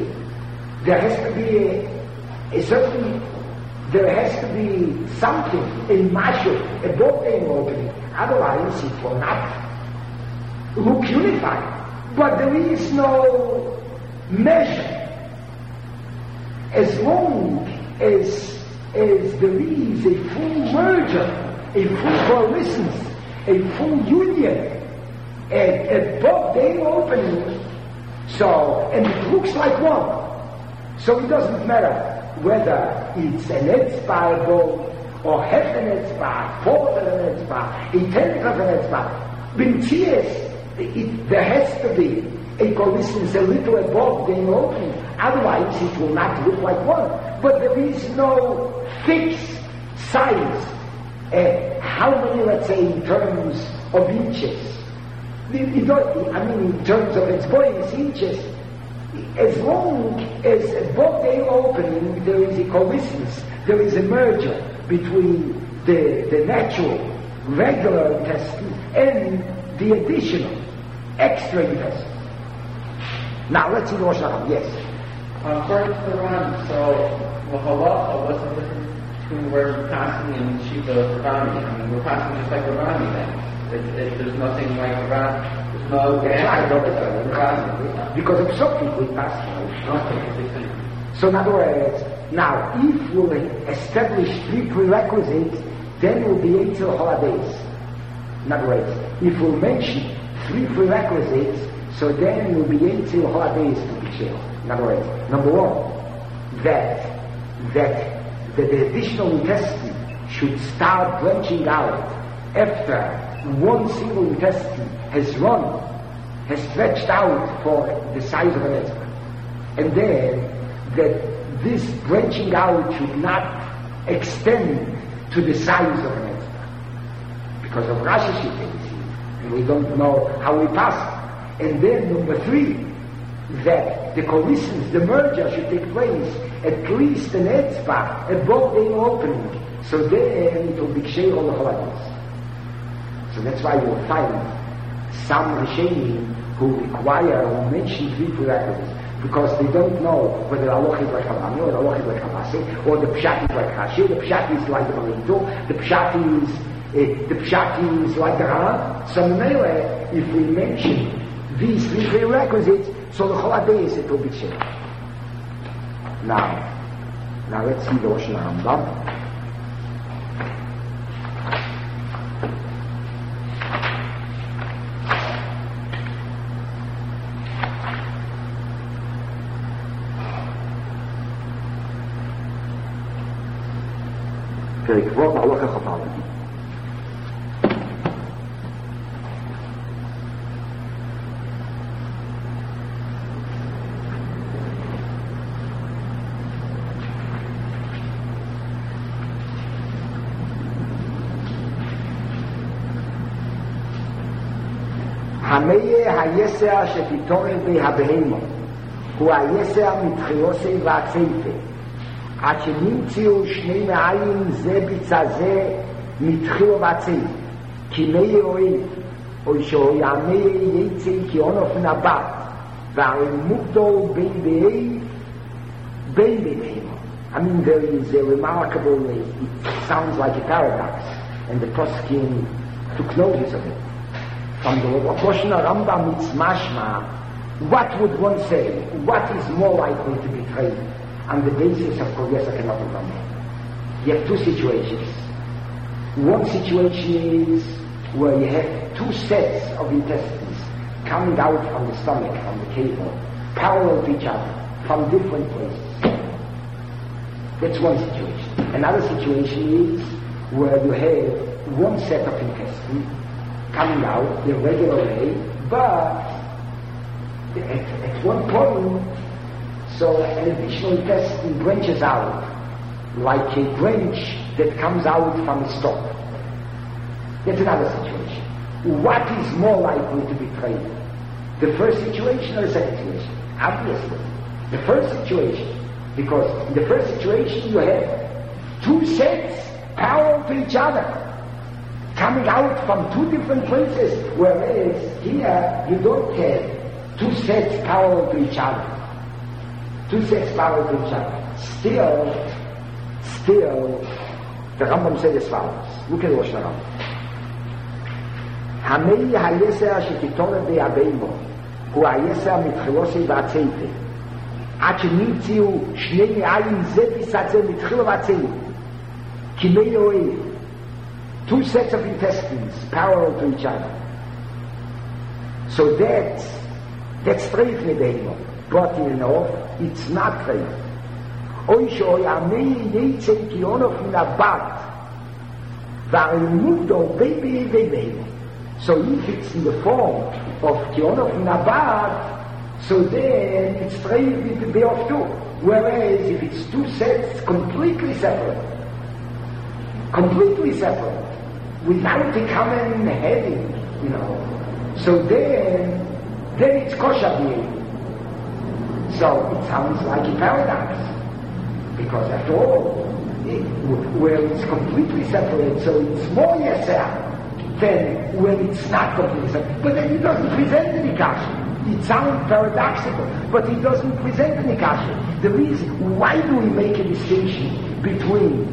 a certain, there has to be something in Mashu, a both opening. Otherwise, it will not look unified. But there is no measure. As long as there is a full merger, a full coalescence, a full union, a both opening, so, and it looks like one. So it doesn't matter whether it's an etzba above, or half an etzba, quarter of an etzba, a tenth of an etzba. B'mtzias, there has to be a coalescence a little above the opening. Otherwise, it will not look like one. But there is no fixed size. How many, let's say, in terms of inches? In terms of its boys, inches. As long as above the opening there is a coalescence, there is a merger between the natural, regular intestine and the additional, extra intestine. Now let's see the Rosh Hashanah. Yes. According to the Ran, so the halacha, what's the difference between where we're passing and Shiva Ravani? We're passing just like Ravani then. There's nothing like Ran. There's no because of something we pass. So in other words, now if we'll establish 3 prerequisites, then we'll be 8 holidays. In other words, if we'll mention 3 prerequisites, so then we'll be 8 holidays to be shared. In other words, number 1, that the additional intestine should start branching out after one single intestine has stretched out for the size of an etzba. And then that this branching out should not extend to the size of an etzba. Because of Rashi Shita, and we don't know how we pass. And then number 3, that the coalescence, the merger should take place at least an etzba above the opening. So then it will be ksheir all the holidays. So that's why you'll find some Rishonim who mention 3 prerequisites, because they don't know whether Allah is like Havami or Allah is like Havasi, or the Pshat is like Rashi, the Pshat is like the Marito, the Pshat is like the Ran. So if we mention these 3 prerequisites, so the whole day is it will be changed. Now let's see the Rosh Hashanah. פרק ו' הלכה כ"א. המיה היסר שתתעורר בהבהמה הוא היסר מתחילוסי והצייפה עד שנמצאו שני מעיים זה ביצע זה מתחילו והצייפה כי מיה אוהב או שהויה מיה יצא כי אונוף נבט והרי מוגדור בין בהמה. I mean, there is a remarkable, it sounds like a paradox, and the Poskim took notice of it. From the Rosh Rambam, it's mashma, what would one say? What is more likely to be trade on the basis of Koryesa Kenot Rambam? You have two situations. One situation is where you have two sets of intestines coming out from the stomach, from the cable, parallel to each other, from different places. That's one situation. Another situation is where you have one set of intestines coming out the regular way, but at one point, so an additional intestine branches out, like a branch that comes out from a stalk. That's another situation. What is more likely to be traded? The first situation or the second situation? Obviously, the first situation. Because in the first situation you have two sets parallel to each other, coming out from two different places, whereas here you don't have two sets parallel to each other. Two sets parallel to each other. Still, the Rambam said as follows. Look at Rosh Rambam. Hamei hayeser shekitore be'abeimo hu hayeser mitchilosei v'atzeife עד שנמצאו שני מעיים זה ביסד זה מתחיל ועצים כי מי אוהב two sets of intestines parallel to each other. So that's straight לבהמה, but you know it's not straight. אוי שאוי עמי יצא כי אונוף מן הבת והרמודו בי בהמה. So if it's in the form of כי אונוף מן הבת, so then it's straight with the day of two. Whereas if it's two sets completely separate, without a common heading, you know, so then it's kosher behavior. So it sounds like a paradox. Because after all, where it's completely separate, so it's more yeser than when it's not completely separate. But then it doesn't present any kasha. It sounds paradoxical, but it doesn't present any kasha. The reason, why do we make a distinction between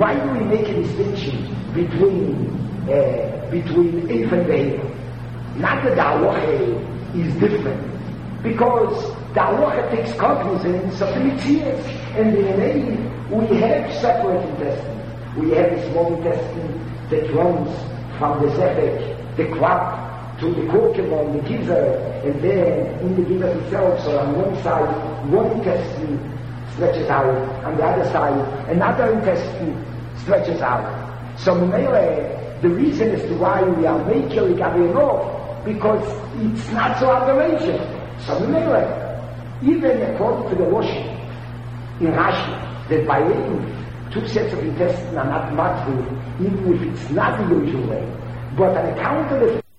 Eif and Behema? Not that the halacha is different, because the halacha takes cognizance of the mitzias, and in Eif we have separate intestines. We have a small intestine that runs from the zefek, the crop, to the korkemon, the gizer, and then in the gizer itself, so on one side, one intestine stretches out, on the other side, another intestine stretches out. So the reason as to why we are making it because it's not so aberration. So even according to the Roshi, in Rashi, that by laying two sets of intestines are not matru, even if it's not the usual way, but on account of the